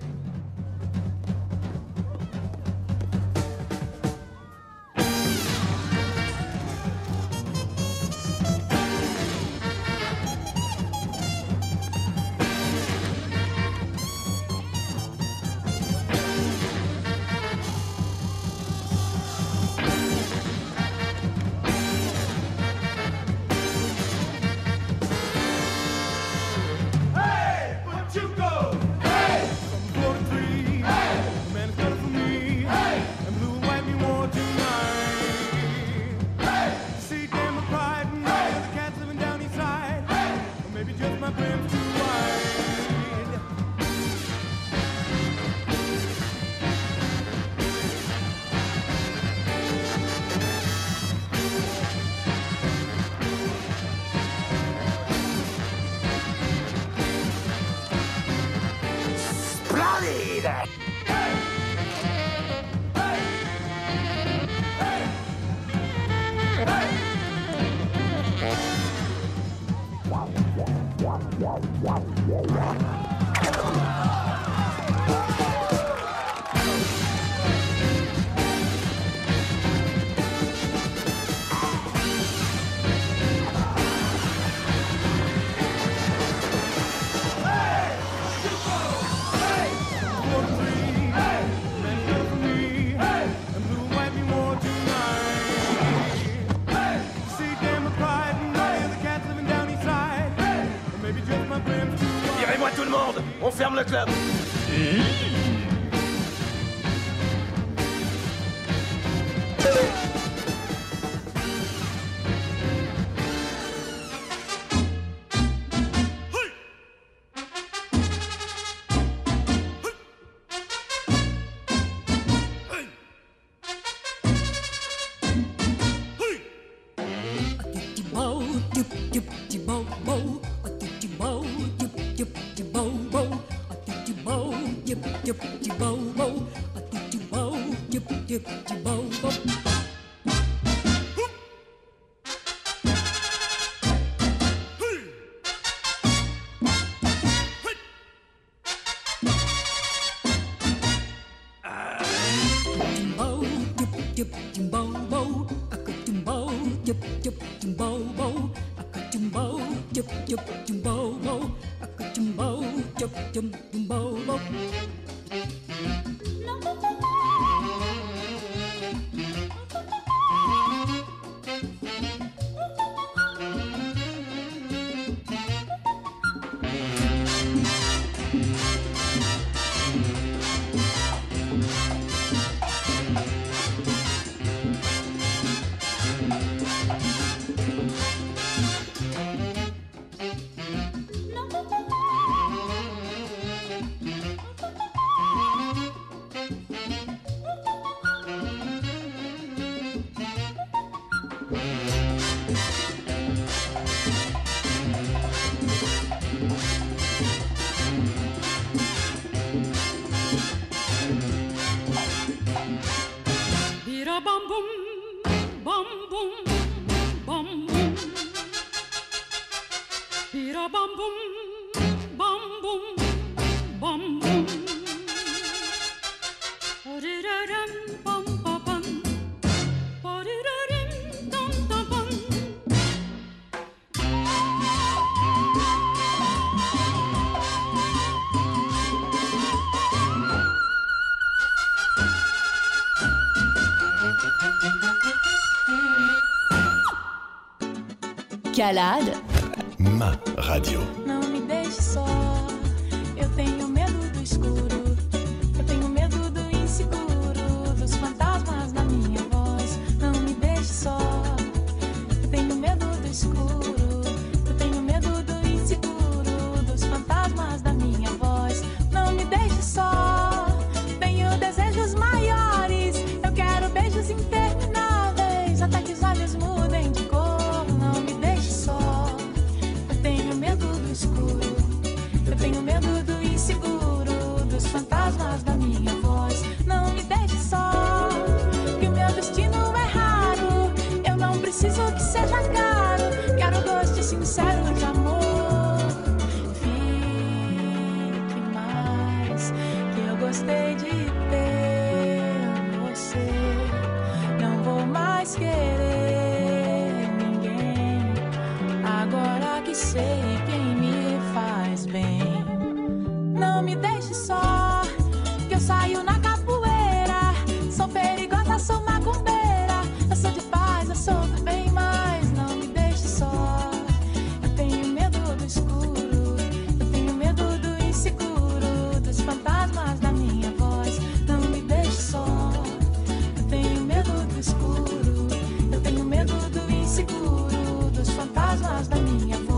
that. Virez-moi tout le monde, on ferme le club. Calade. Ma radio. Não me deixe só, eu tenho medo do escuro, eu tenho medo do inseguro, dos fantasmas da minha voz. Não me deixe só, eu tenho medo do escuro, eu tenho medo do inseguro, dos fantasmas da minha voz. Não me deixe só, tenho desejos maiores, eu quero beijos intermináveis, até que os olhos mudem de cor. Não me deixe só, eu tenho medo do escuro, eu tenho medo do inseguro, dos fantasmas da minha voz. Não me deixe só, que o meu destino é raro, eu não preciso que seja caro, quero gosto sincero de amor. Fique mais, que eu gostei de ter você, não vou mais querer ninguém, agora que sei quem me faz bem. Não me deixe só, que eu saio na capoeira, sou perigosa, sou macumbeira, eu sou de paz, eu sou do bem, mas não me deixe só, eu tenho medo do escuro, eu tenho medo do inseguro, dos fantasmas da minha voz. Não me deixe só, eu tenho medo do escuro, eu tenho medo do inseguro, dos fantasmas da minha voz.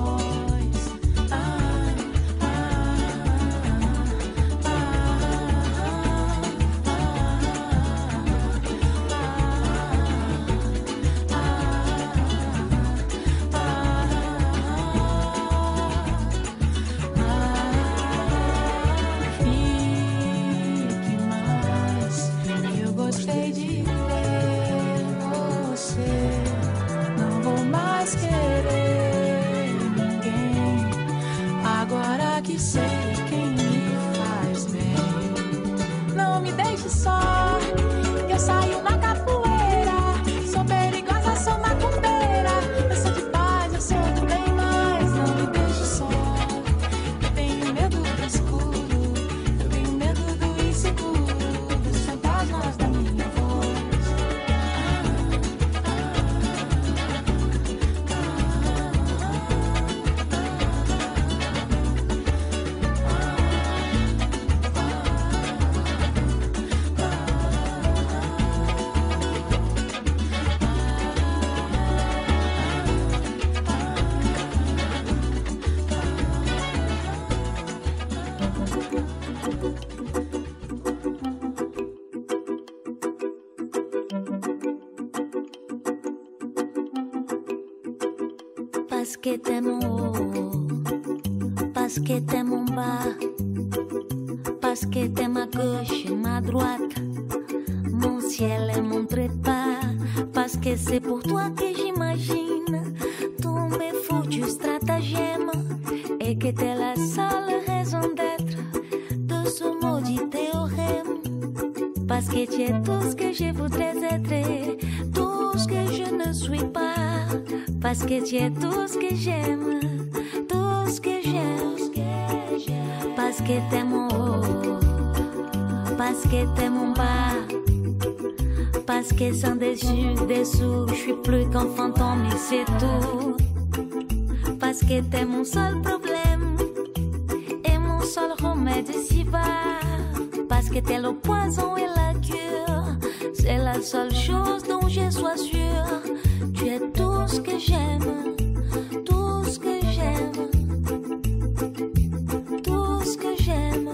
que t'aimes en haut, parce que t'aimes en bas, parce que t'aimes à gauche et à droite, mon ciel et mon trépas, parce que c'est pour toi que j'imagine tous mes foutus stratagèmes et que t'es la seule raison d'être de ce maudit théorème. Parce que tu es tout ce que je voudrais être, tout ce que je ne suis pas. Parce que tu es tout ce que j'aime, tout ce que j'aime. Parce que t'aimes en haut, parce que t'aimes en bas. Parce que sans dessus, dessous, je suis plus qu'un fantôme et c'est tout. Parce que t'es mon seul problème et mon seul remède si va. Parce que t'es le poison et la cure, c'est la seule chose dont je sois sûre. Tu es tout ce que j'aime, tout ce que j'aime, tout ce que j'aime,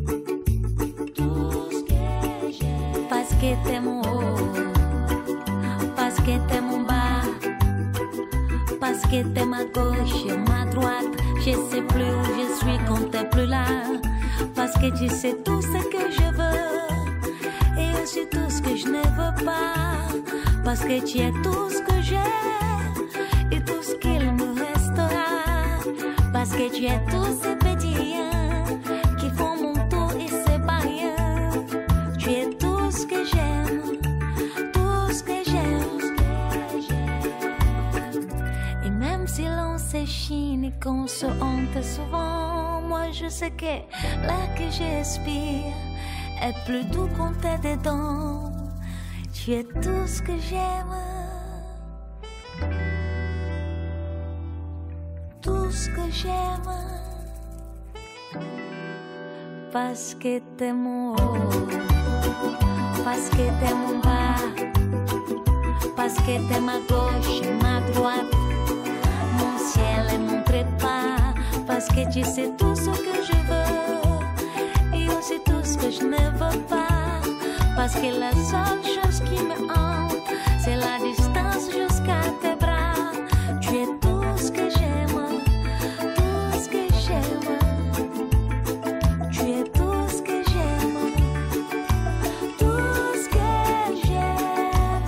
tout ce que j'aime. Parce que t'es mon haut, parce que t'es mon bas, parce que t'es ma gauche et ma droite. Je sais plus où je suis quand t'es plus là. Parce que tu sais tout ce que je veux et aussi tout ce que je ne veux pas. Parce que tu es tout ce que j'ai et tout ce qu'il me restera. Parce que tu es tous ces petits riens qui font mon tour et c'est pas rien. Tu es tout ce que j'aime, tout ce que j'aime. Et même si l'on s'échine et qu'on se honte souvent, moi je sais que l'air que j'espire est plus doux quand t'es dedans. Tu es tout ce que j'aime, tout ce que j'aime. Parce que t'es mon haut, parce que t'es mon bas, parce que t'es ma gauche et ma droite, mon ciel et mon trépas. Parce que tu sais tout ce que je veux et aussi tout ce que je ne veux pas. Parce que la seule chose qui me hante, c'est la distance jusqu'à tes bras. Tu es tout ce que j'aime, tout ce que j'aime. Tu es tout ce que j'aime, tout ce que j'aime.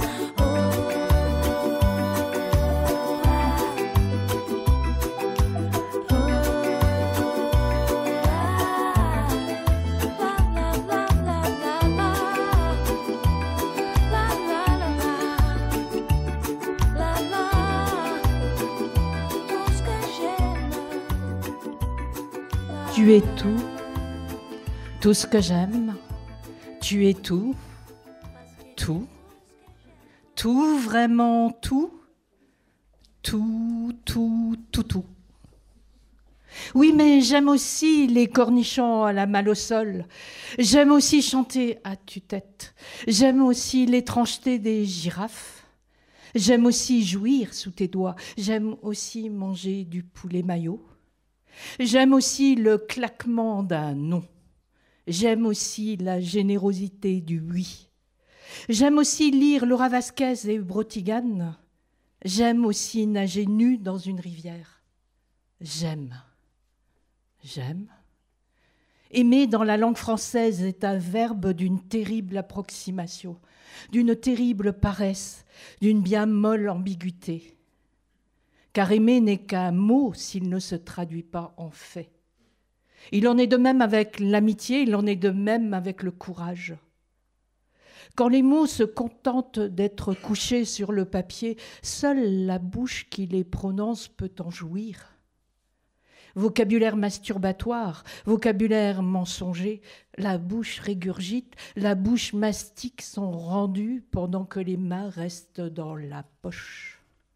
Tu es tout, tout ce que j'aime. Tu es tout, tout, tout, vraiment tout, tout, tout, tout, tout. Oui, mais j'aime aussi les cornichons à la malle au sol. J'aime aussi chanter à tue-tête. J'aime aussi l'étrangeté des girafes. J'aime aussi jouir sous tes doigts. J'aime aussi manger du poulet maillot. J'aime aussi le claquement d'un non. J'aime aussi la générosité du oui. J'aime aussi lire Laura Vasquez et Brotigan. J'aime aussi nager nu dans une rivière. J'aime. J'aime. Aimer dans la langue française est un verbe d'une terrible approximation, d'une terrible paresse, d'une bien molle ambiguïté. Car aimer n'est qu'un mot s'il ne se traduit pas en fait. Il en est de même avec l'amitié, il en est de même avec le courage. Quand les mots se contentent d'être couchés sur le papier, seule la bouche qui les prononce peut en jouir. Vocabulaire masturbatoire, vocabulaire mensonger, la bouche régurgite, la bouche mastique sont rendues pendant que les mains restent dans la poche.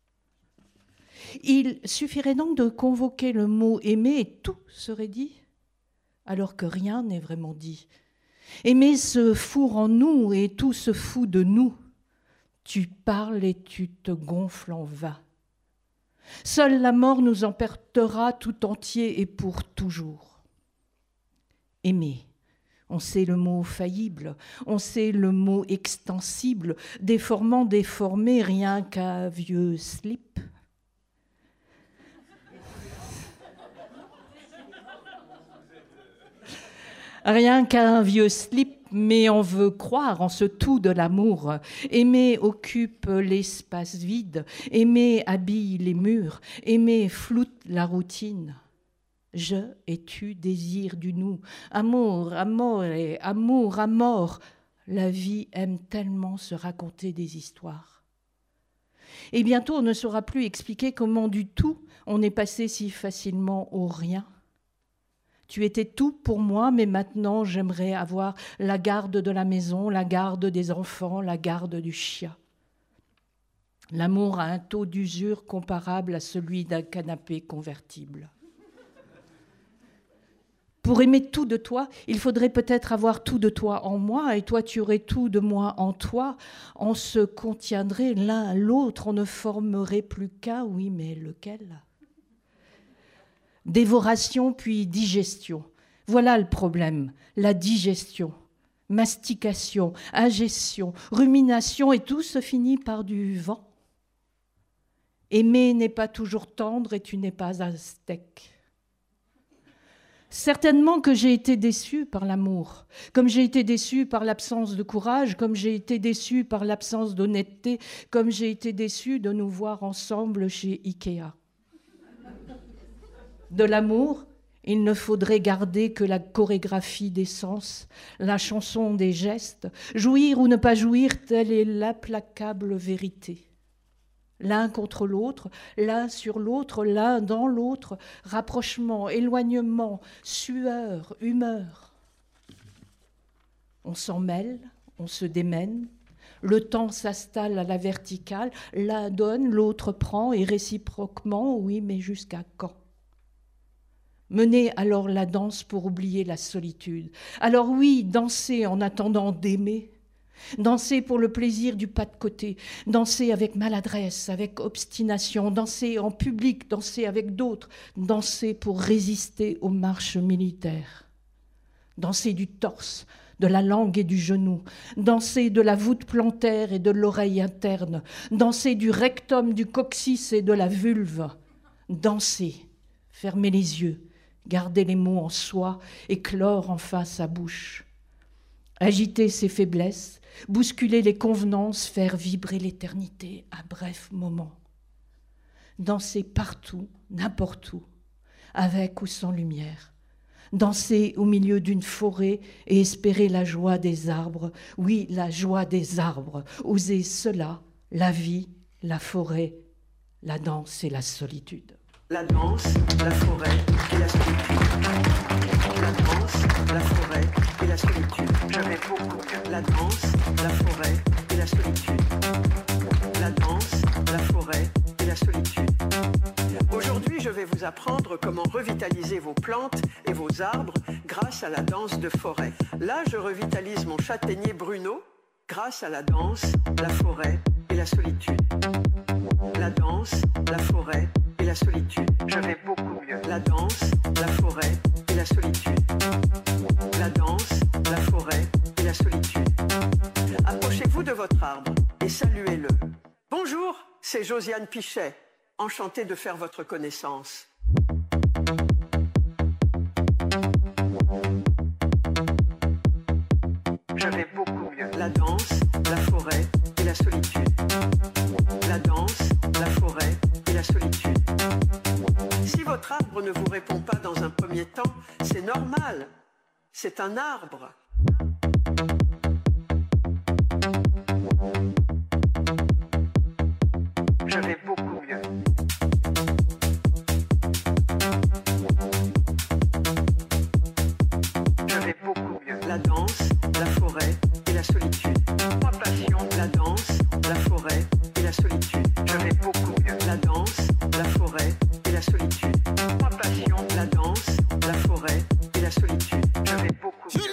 Il suffirait donc de convoquer le mot « aimer » et tout serait dit, alors que rien n'est vraiment dit. Aimer se fourre en nous et tout se fout de nous. Tu parles et tu te gonfles en vain. Seule la mort nous emportera tout entier et pour toujours. Aimer, on sait le mot faillible, on sait le mot extensible, déformant déformé rien qu'un vieux slip. Rien qu'un vieux slip, mais on veut croire en ce tout de l'amour. Aimer occupe l'espace vide, aimer habille les murs, aimer floute la routine. Je et tu désir du nous, amour, amore, amour, à mort. La vie aime tellement se raconter des histoires. Et bientôt on ne saura plus expliquer comment du tout on est passé si facilement au rien. Tu étais tout pour moi, mais maintenant j'aimerais avoir la garde de la maison, la garde des enfants, la garde du chien. L'amour a un taux d'usure comparable à celui d'un canapé convertible. Pour aimer tout de toi, il faudrait peut-être avoir tout de toi en moi, et toi tu aurais tout de moi en toi. On se contiendrait l'un à l'autre, on ne formerait plus qu'un, oui, mais lequel ? Dévoration puis digestion. Voilà le problème, la digestion. Mastication, ingestion, rumination, et tout se finit par du vent. Aimer n'est pas toujours tendre et tu n'es pas un steak. Certainement que j'ai été déçue par l'amour, comme j'ai été déçue par l'absence de courage, comme j'ai été déçue par l'absence d'honnêteté, comme j'ai été déçue de nous voir ensemble chez Ikea. De l'amour, il ne faudrait garder que la chorégraphie des sens, la chanson des gestes. Jouir ou ne pas jouir, telle est l'implacable vérité. L'un contre l'autre, l'un sur l'autre, l'un dans l'autre, rapprochement, éloignement, sueur, humeur. On s'en mêle, on se démène, le temps s'installe à la verticale, l'un donne, l'autre prend, et réciproquement, oui, mais jusqu'à quand ? Menez alors la danse pour oublier la solitude. Alors oui, dansez en attendant d'aimer. Dansez pour le plaisir du pas de côté. Dansez avec maladresse, avec obstination. Dansez en public, dansez avec d'autres. Dansez pour résister aux marches militaires. Dansez du torse, de la langue et du genou. Dansez de la voûte plantaire et de l'oreille interne. Dansez du rectum, du coccyx et de la vulve. Dansez, fermez les yeux. Garder les mots en soi et clore enfin sa bouche. Agiter ses faiblesses, bousculer les convenances, faire vibrer l'éternité à bref moment. Danser partout, n'importe où, avec ou sans lumière. Danser au milieu d'une forêt et espérer la joie des arbres. Oui, la joie des arbres. Oser cela, la vie, la forêt, la danse et la solitude. La danse, la forêt et la solitude. La danse, la forêt et la solitude. J'aimais beaucoup la danse, la forêt et la solitude. La danse, la forêt et la solitude. Aujourd'hui, je vais vous apprendre comment revitaliser vos plantes et vos arbres grâce à la danse de forêt. Là, je revitalise mon châtaignier Bruno grâce à la danse, la forêt et la solitude. La danse, la forêt et la solitude. Je vais beaucoup mieux. La danse, la forêt et la solitude. La danse, la forêt et la solitude. Approchez-vous de votre arbre et saluez-le. Bonjour, c'est Josiane Pichet. Enchantée de faire votre connaissance. Je vais beaucoup mieux. La danse, la forêt et la solitude. La danse, la forêt et la solitude. Si votre arbre ne vous répond pas dans un premier temps, c'est normal. C'est un arbre. Je vais beaucoup mieux. Je vais beaucoup mieux. La danse, la forêt et la solitude. Ma passion, la danse, la forêt et la solitude. Je vais beaucoup mieux. La danse, la forêt et la solitude. Ma passion, la danse, la forêt et la solitude. Je vais beaucoup mieux.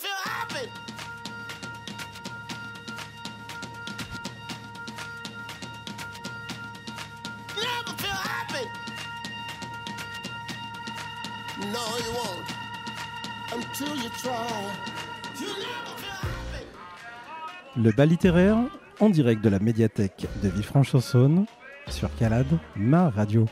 No, you won't. Until you try. You never feel happy. Le bal littéraire en direct de la médiathèque de Villefranche-sur-Saône sur Calade, ma radio.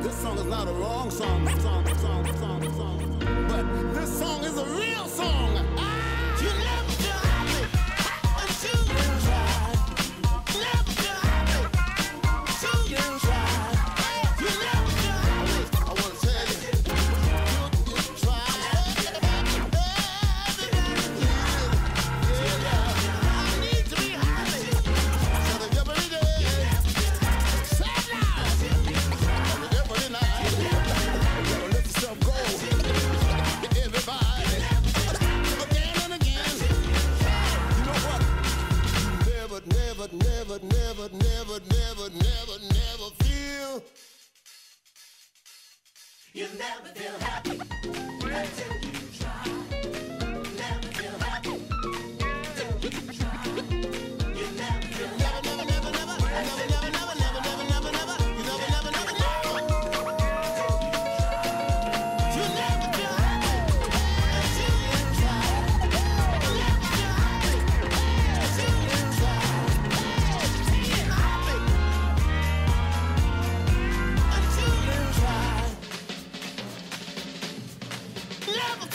This song is not a wrong song, but this song is a real song. You never feel happy until you try. Never feel happy until you try. You never feel happy. I want to tell you, you try. I need to be happy. So every day, sad life. Every night, you gotta let yourself go. Everybody, again and again. You know what? Never feel. You never feel happy until you try. Never feel happy until you try. You never feel happy. Never. You never feel happy until you try. You never feel happy until you try. Being happy until you try. Never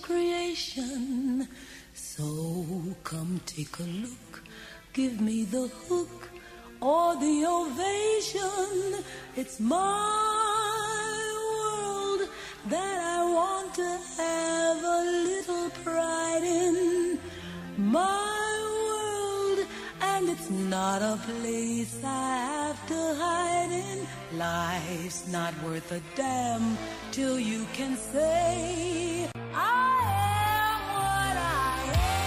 creation. So come take a look, give me the hook or the ovation. It's my world that I want to have a little pride in. My world, and it's not a place I have to hide in. Life's not worth a damn till you can say I am what I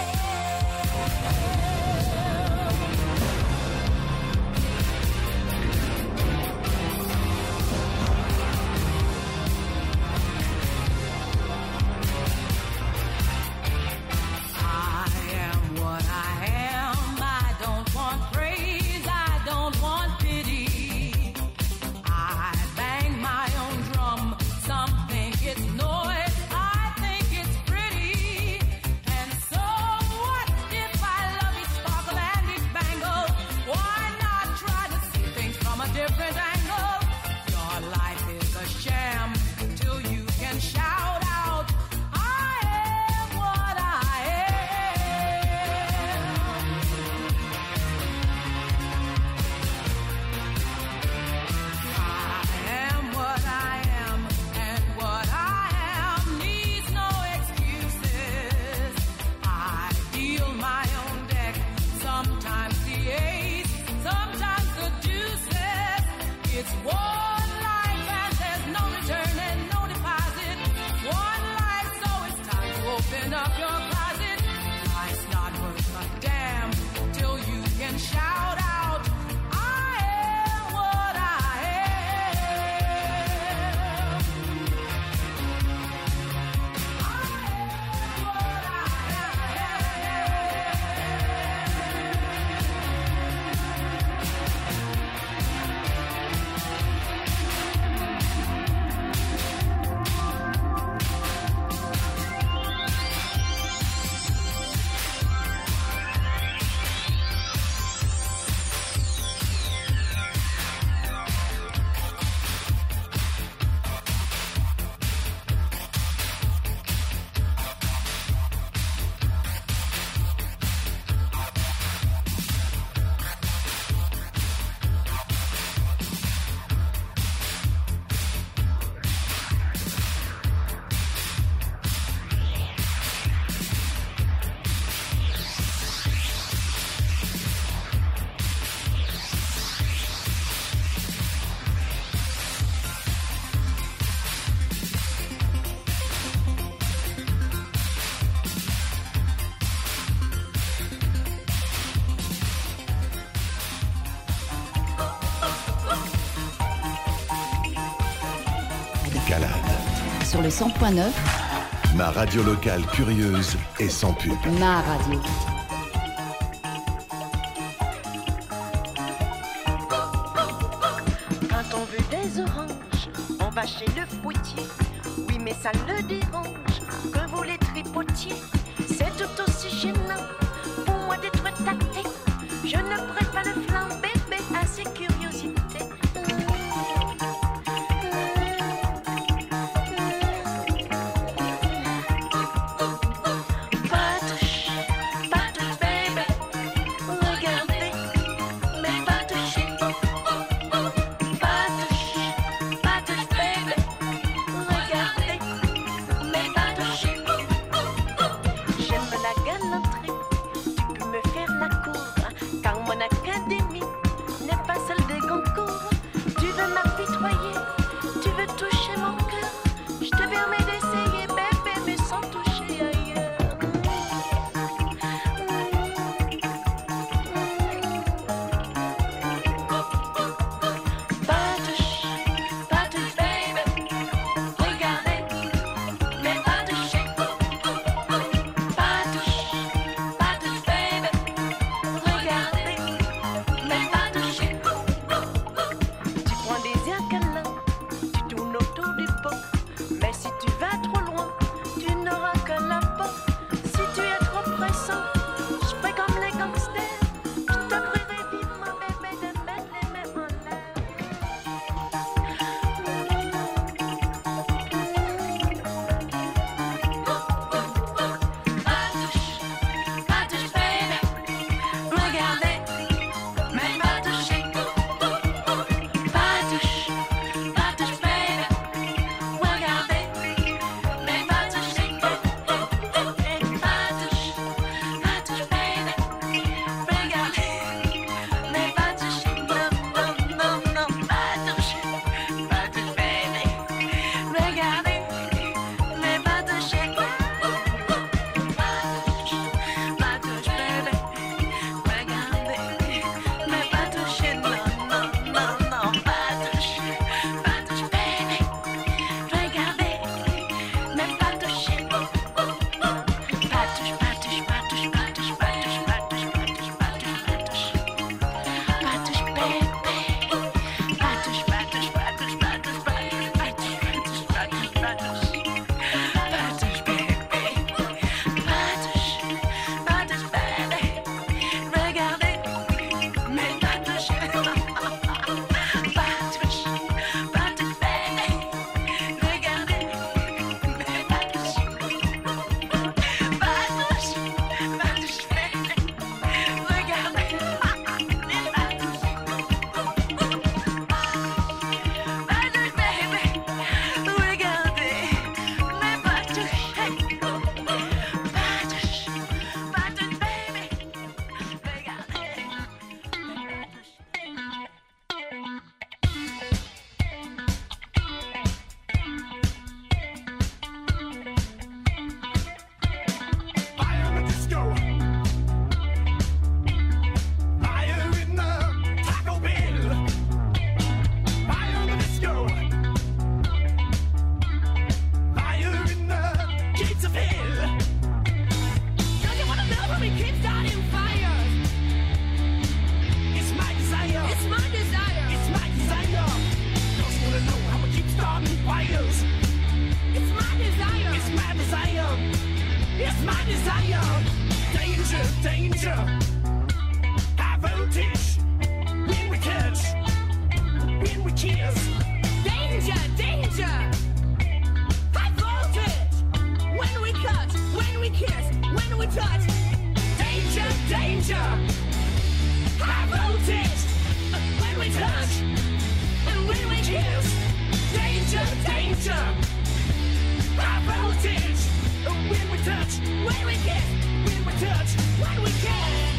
Sur le 100.9, ma radio locale curieuse et sans pub. ma radio. Quand on veut des oranges, on va chez le fruitier. Oui, mais ça le dérange que vous les tripotiez. C'est tout aussi gênant pour moi d'être tacté. Je ne pourrais pas le flamber, mais à ses curiosités. Mon académie n'est pas seulement desire. Danger, danger. High voltage. When we touch, when we kiss. Danger, danger. High voltage. When we cut, when we kiss, when we touch. Danger, danger. High voltage. When we touch, and when we kiss. Danger, danger. High voltage. When we touch, when we kiss, when we touch, when we kiss.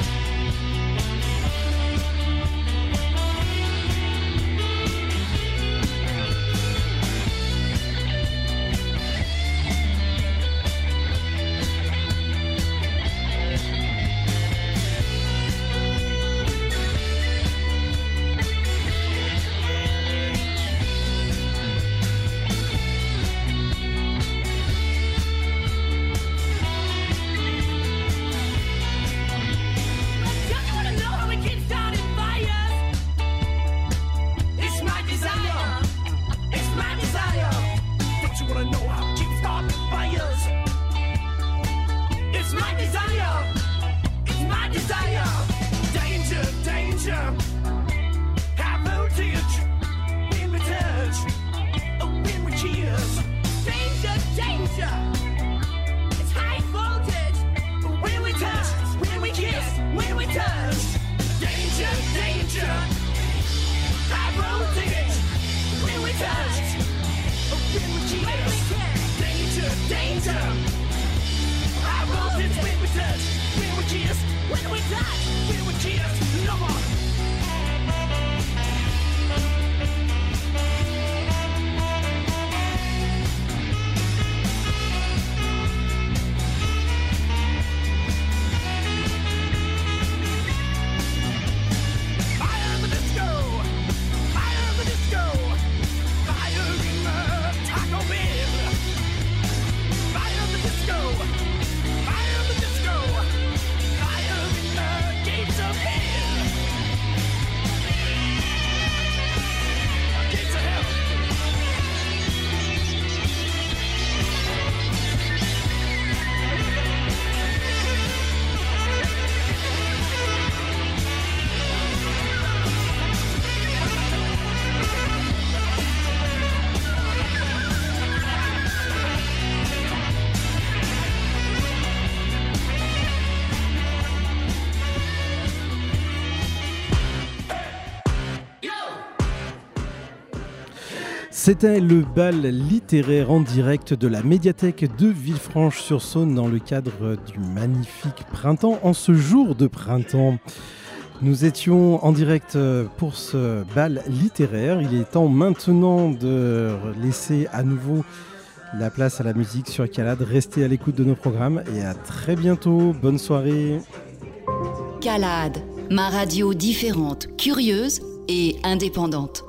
C'était le bal littéraire en direct de la médiathèque de Villefranche-sur-Saône dans le cadre du magnifique printemps. En ce jour de printemps, nous étions en direct pour ce bal littéraire. Il est temps maintenant de laisser à nouveau la place à la musique sur Calade. Restez à l'écoute de nos programmes et à très bientôt. Bonne soirée. Calade, ma radio différente, curieuse et indépendante.